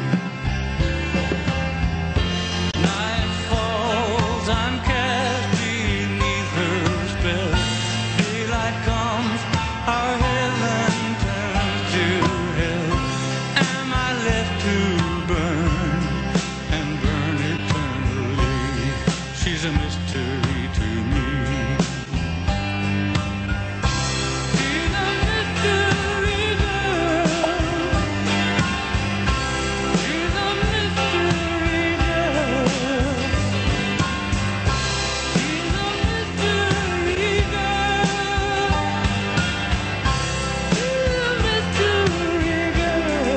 Night falls, I'm cast beneath her spell. Daylight comes, our heaven turns to hell. Am I left to burn and burn eternally? She's a mystery to me. She's a mystery girl. She's a mystery girl. She's a mystery girl. She's a mystery girl.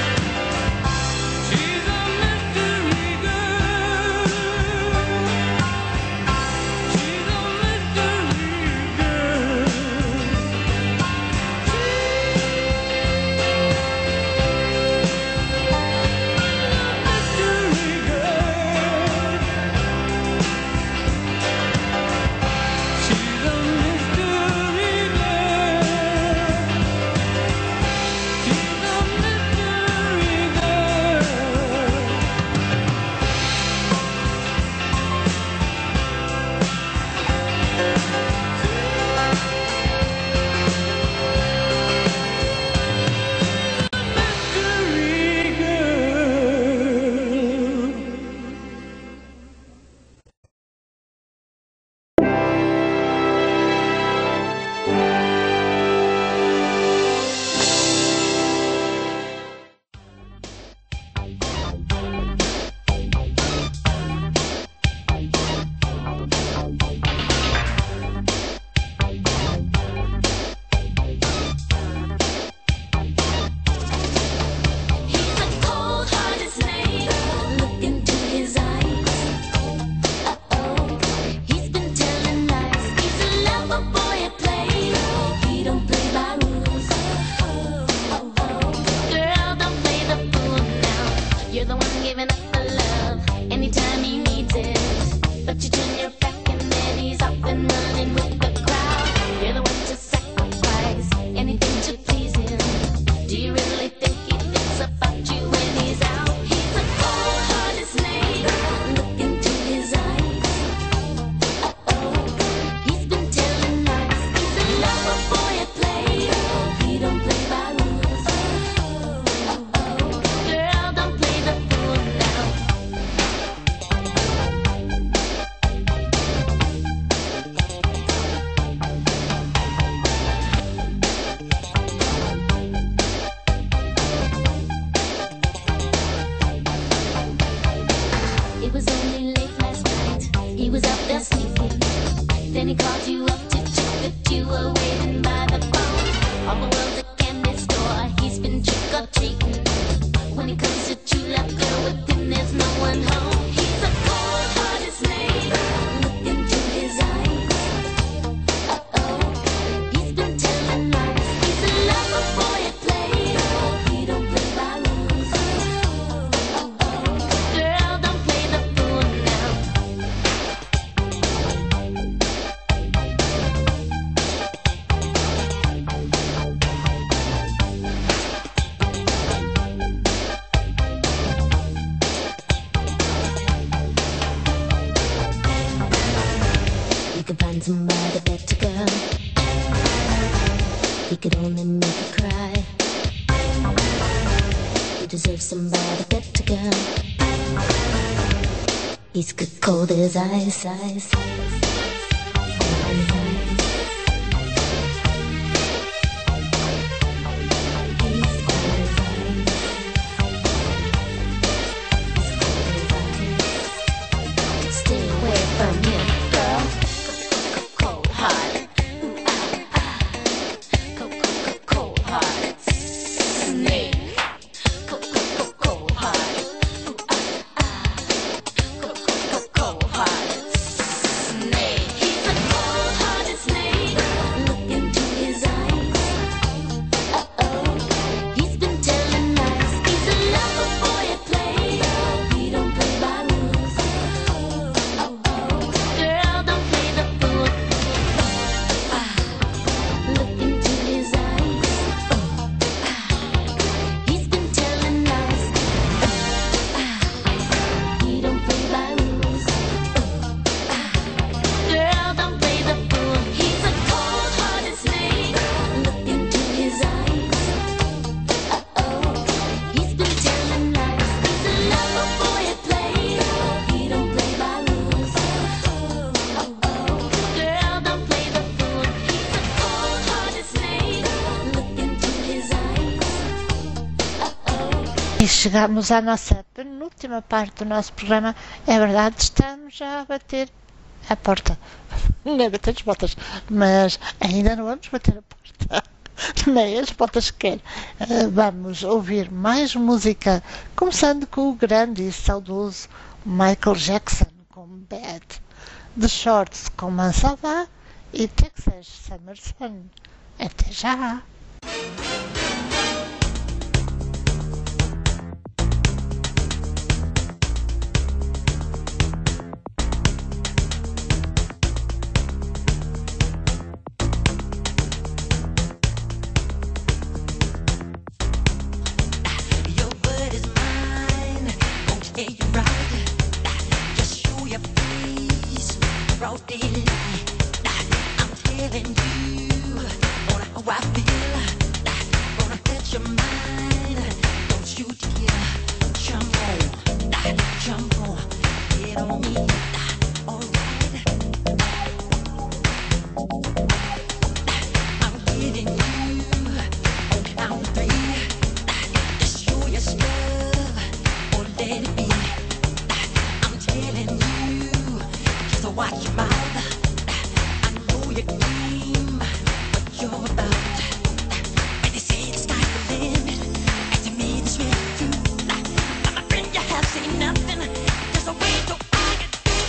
She's a mystery girl. could only make you cry. You deserve somebody better, girl. He's good cold as ice, ice. E chegamos à nossa penúltima parte do nosso programa. É verdade, estamos já a bater a porta. Não é bater as portas, mas ainda não vamos bater a porta. Nem as portas sequer. Vamos ouvir mais música, começando com o grande e saudoso Michael Jackson com Bad, The Shorts com Mansava e Texas Summer Sun. Até já! Nothing, just a way to argue.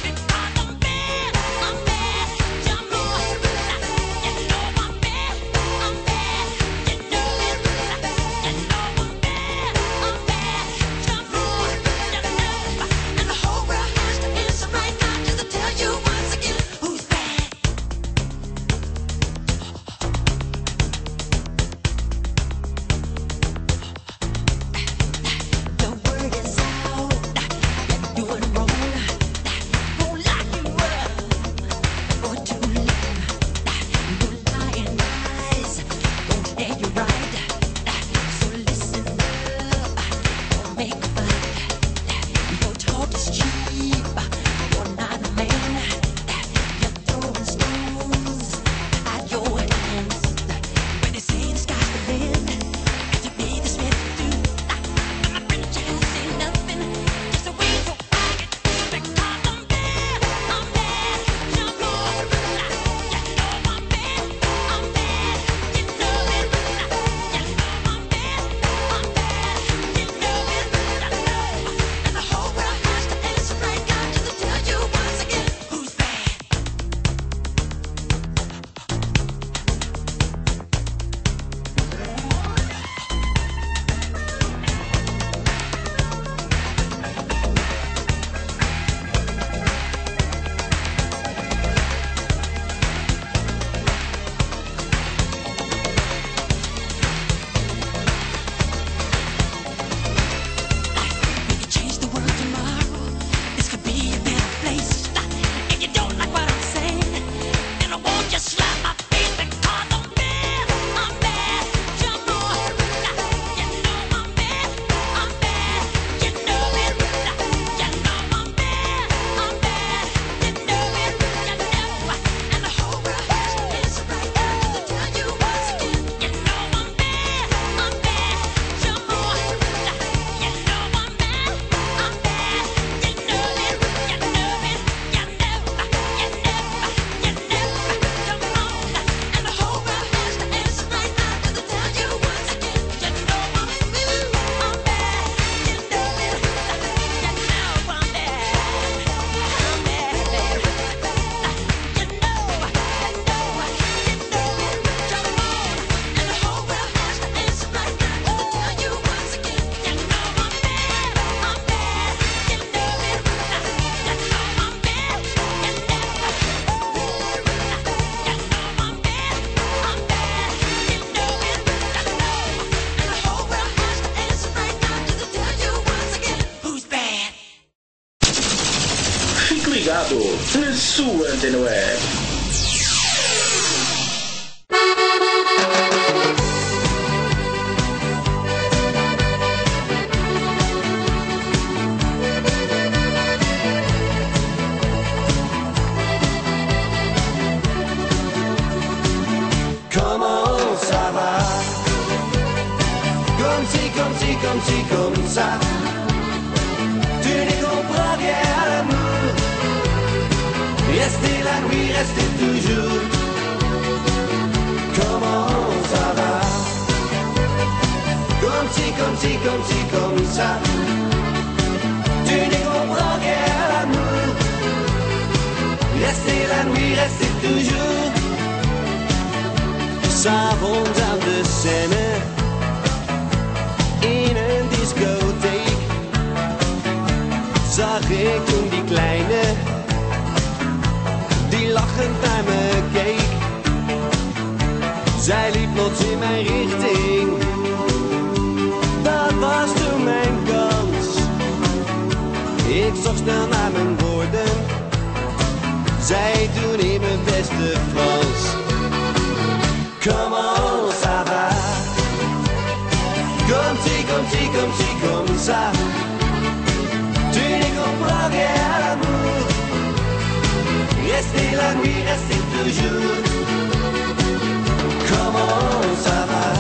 Obrigado, na sua Antena Web. Comment ça va? Comme ci, comme ça. Tu ne comprends rien à l'amour. Rester la nuit, rester toujours. Comment ça va? Comme ça. Tu ne comprends rien à l'amour. Rester la nuit, rester toujours. S'avonds aan de scène, in een discotheek, zag ik toen die kleine, die lachend naar me keek. Zij liep plots in mijn richting, dat was toen mijn kans. Ik zocht snel naar mijn woorden, zij toen in mijn beste Frans. Comment ça va? Comme ça. Tu ne comprends rien à l'amour. Rester la nuit, rester toujours. Comment ça va?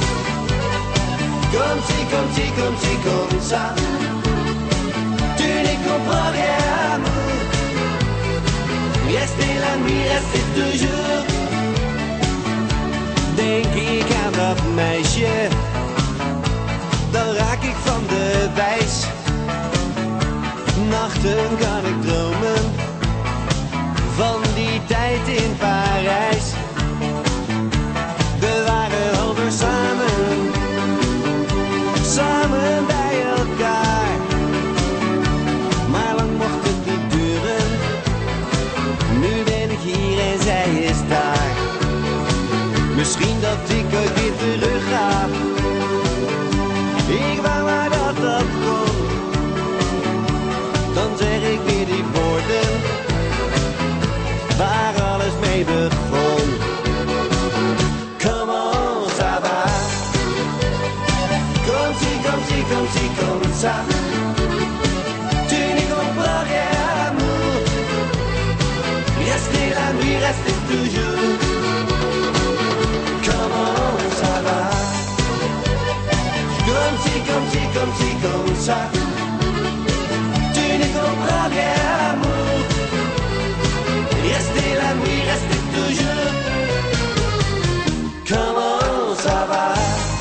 Comme ça. Tu ne comprends rien à l'amour. Rester la nuit, rester toujours. Denk ik aan dat meisje, dan raak ik van de wijs. Nachten kan ik dromen van die tijd in Parijs. We waren alweer samen bij elkaar. Maar lang mocht het niet duren, nu ben ik hier en zij is daar. Misschien dat ik ooit weer terug ga. Ik wou maar dat kon. Dan zeg ik weer die woorden waar alles mee begon. Comment ça va? Comme ça. Tu ne comprends rien à l'amour. Rester la nuit, rester toujours. Comment ça va? Comme ça. Tu ne comprends rien à l'amour. Rester la nuit, rester toujours. Comment ça va?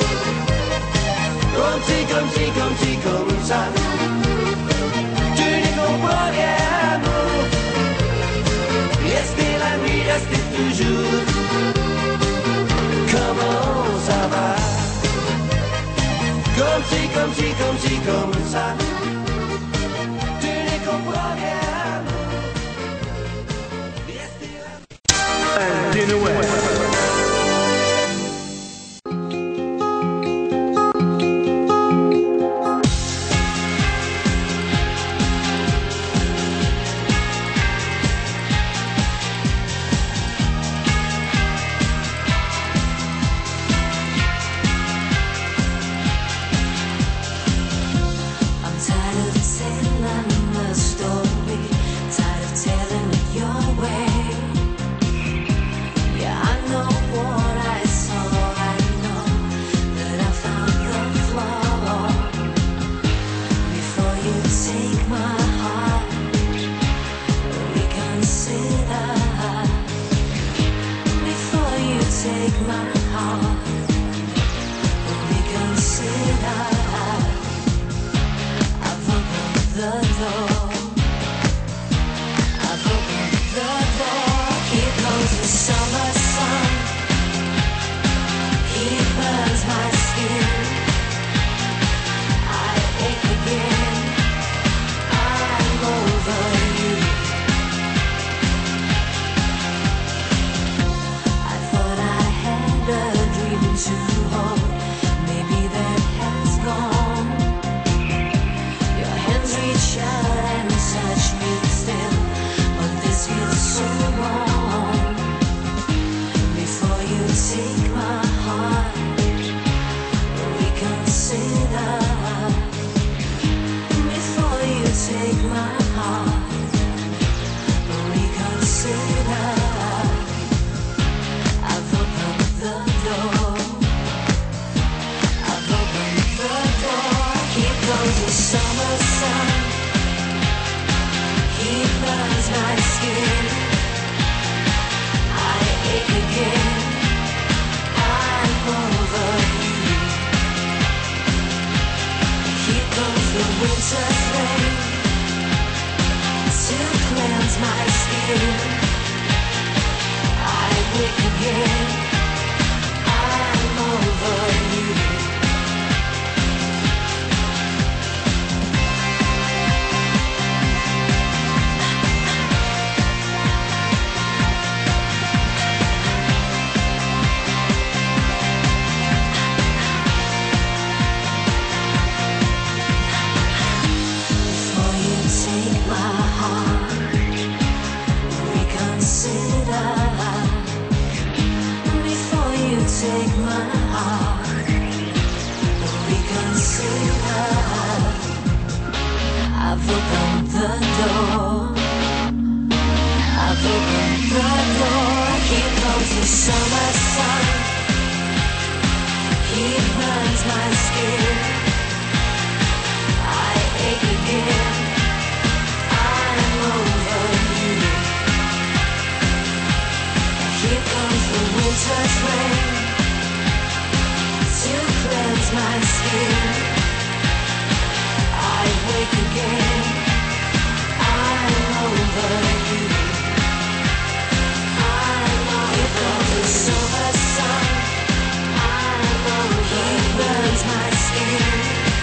Comme ça. Tu ne comprends rien à l'amour. Rester la nuit, rester toujours. Comment ça va? Comme ça. Tu ne comprends rien. Antena Web. I'm tired of telling the story, tired of telling it your way. Yeah, I know what I saw, I know that I found the flaw. Before you take my heart, reconsider. Before you take my heart, reconsider. I've opened the door. I've opened the door. Here comes the summer sun. He burns my skin. I ache again. I'm over you. I thought I had a dream to hold. Maybe that has gone. Your hands reach out and summer sun. He burns my skin. I ache again. I'm over you. Here comes the winter's rain to cleanse my skin. I wake again. I'm over you. Before you take my heart, reconsider. Before you take my heart, reconsider. I've opened the door. I've opened the door. Here comes the summer sun. He burns my skin. I ache again. I'm over you. Here comes the winter's rain to cleanse my skin. I wake again. I'm over you. Here comes the summer sun. He burns my skin.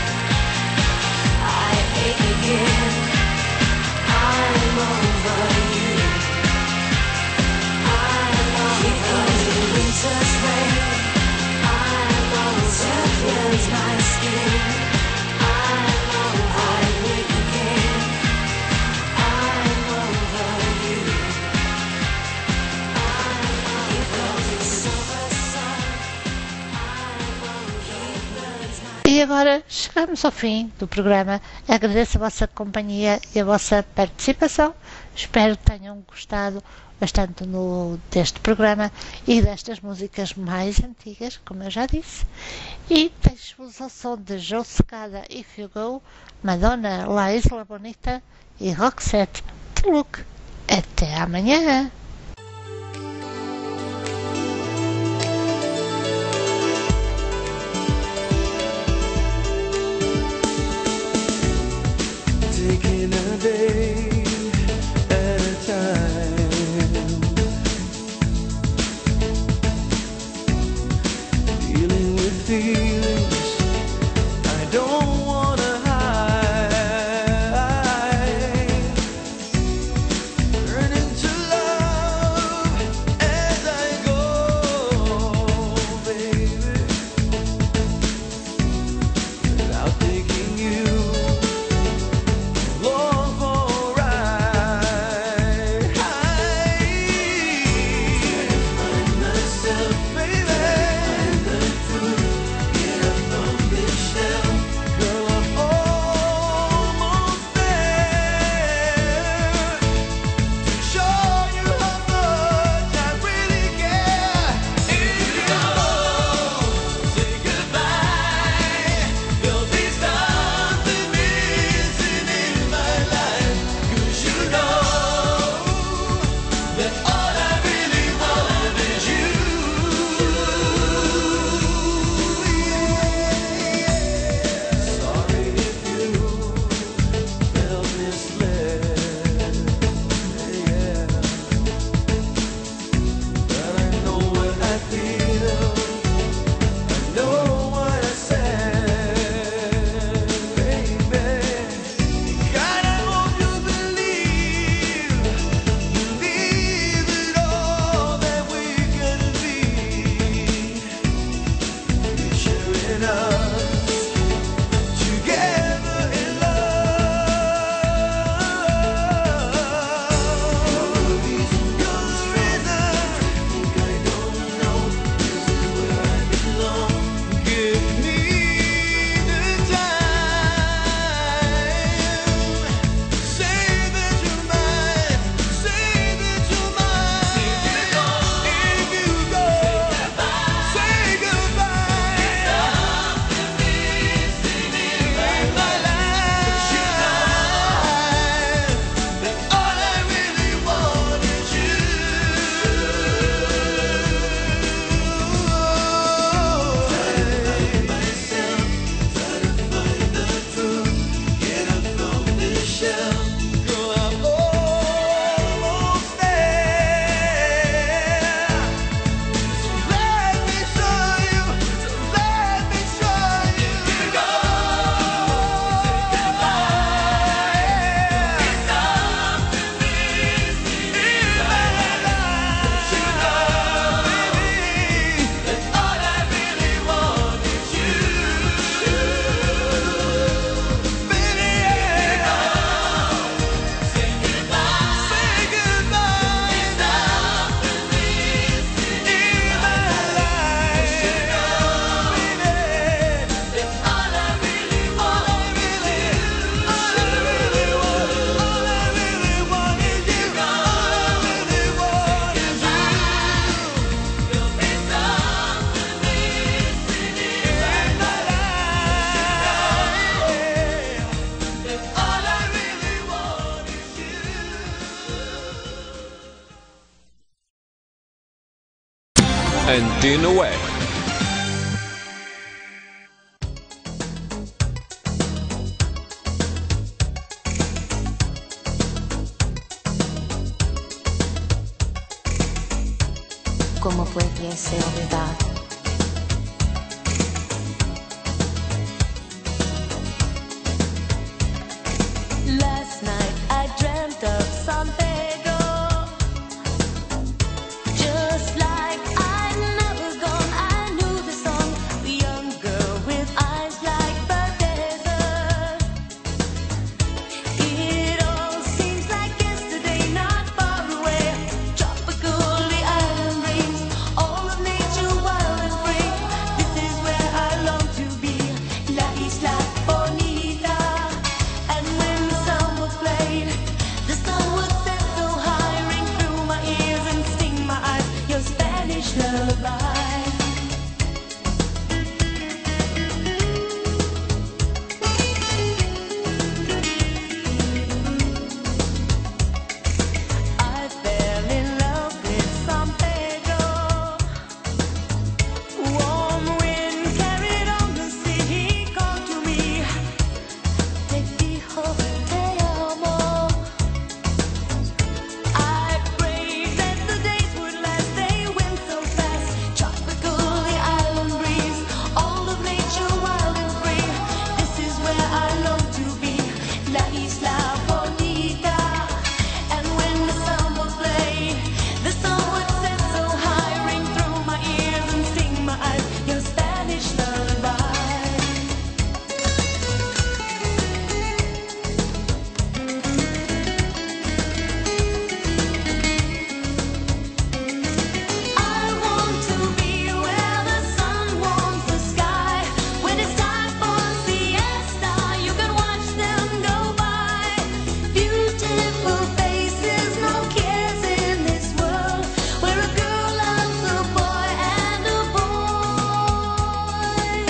I ache again. I'm over you. Here comes the winter's rain to cleanse my skin. I wake again. I'm over you. Here comes the summer sun. He burns my E agora chegamos ao fim do programa. Agradeço a vossa companhia e a vossa participação. Espero que tenham gostado bastante deste programa e destas músicas mais antigas, como eu já disse. E deixo-vos ao som de Joe Secada, If You Go, Madonna, La Isla Bonita e Roxette, The Look. Até amanhã! Taking a day at a time, dealing with feelings I don't wanna hide, learning to love as I go, baby, without thinking you long for Antena Web. ¿Cómo pudiese olvidar? Last night I dreamt of San Pedro, just like I'd never gone. I knew the song, the young girl with eyes like the desert. It all seems like yesterday, not far away. Tropical, the island breeze, all of nature wild and free. This is where I long to be, La Isla Bonita. And when the song was played, the sun would set so high, ring through my ears and sting my eyes. Your Spanish lullaby. I fell in love with San Pedro. Warm wind carried on the sea. He called to me. Te dijo te amo. I prayed that the days would last. They went so fast. Tropical, the island breeze, all of nature wild and free. This is where I long to be, La Isla Bonita. And when the sun was played, the sun would set so high, ring through my ears and sting my eyes. Your Spanish lullaby. I want to be where the sun warms the sky. When it's time for siesta, you can watch them go by. Beautiful faces, no cares in this world, where a girl loves a boy and a boy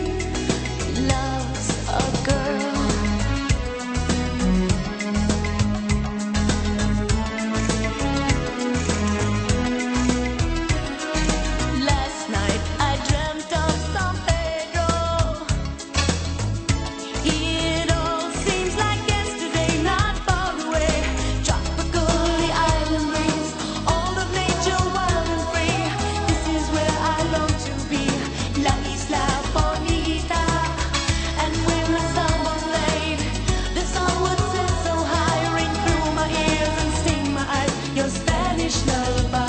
loves a girl. Last night I dreamt of San Pedro. It all seems like yesterday, not far away. Tropical, the island breeze, all of nature wild and free. This is where I long to be, La Isla Bonita. And when the sun was played, the sun would set so high, ring through my ears and sting my eyes. Your Spanish lullaby.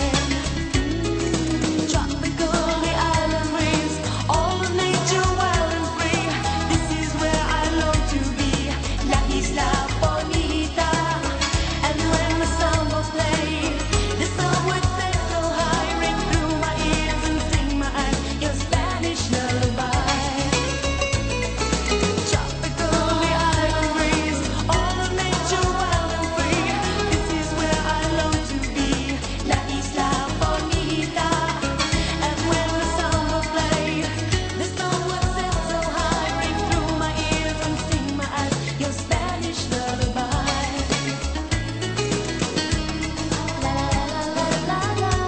Tropical, the island breeze, all of nature wild and free. This is where I long to be, La Isla Bonita. And when the sun was played, the sun would set so high, ring through my ears and sting my eyes. Your Spanish lullaby. Tropical, the island breeze, all of nature wild and free. This is where I long to be, La Isla Bonita. And when the sun was played, the sun would set so high, ring through my ears and sting my eyes. Your Spanish lullaby. La la la la la.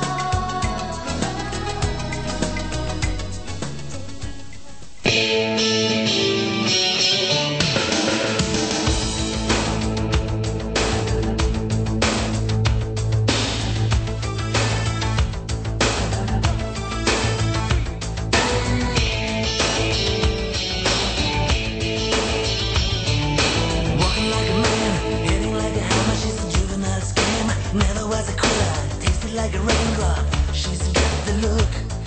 Walking like a man, hitting like a hammer. She's a juvenile scam. Never was a quitter, tasted like a raindrop. She's got the look.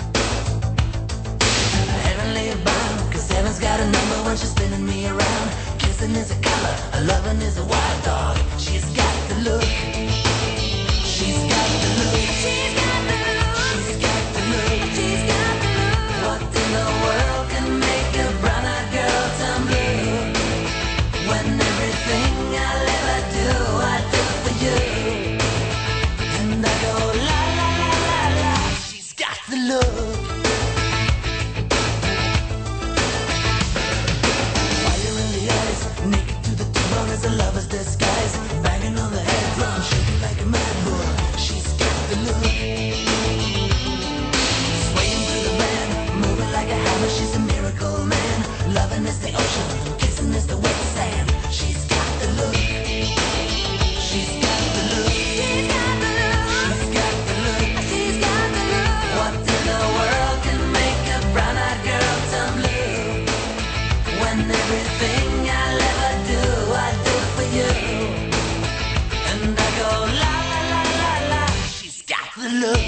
Heavenly bound, 'cause heaven's got a number when she's spinning me around. Kissing is a color, a loving is a wild dog. She's got the look. She's got the look. She's got the look. She's got the look. She's got the look. What in the world can make a brown-eyed girl turn blue? When everything I'll ever do, I do for you. And I go la la la la la. She's got the look. Fire in the eyes, naked to the bone as a lover's disguise. Banging on the head drum, look.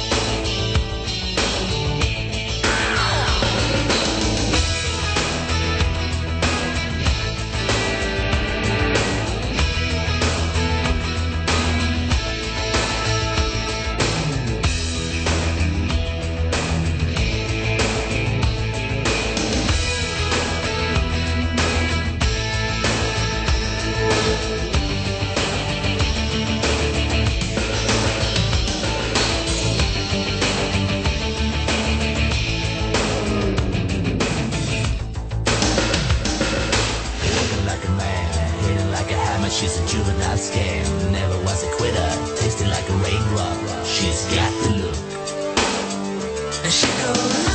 She's a juvenile scam, never was a quitter, tasting like a raindrop. She's got the look. And she goes.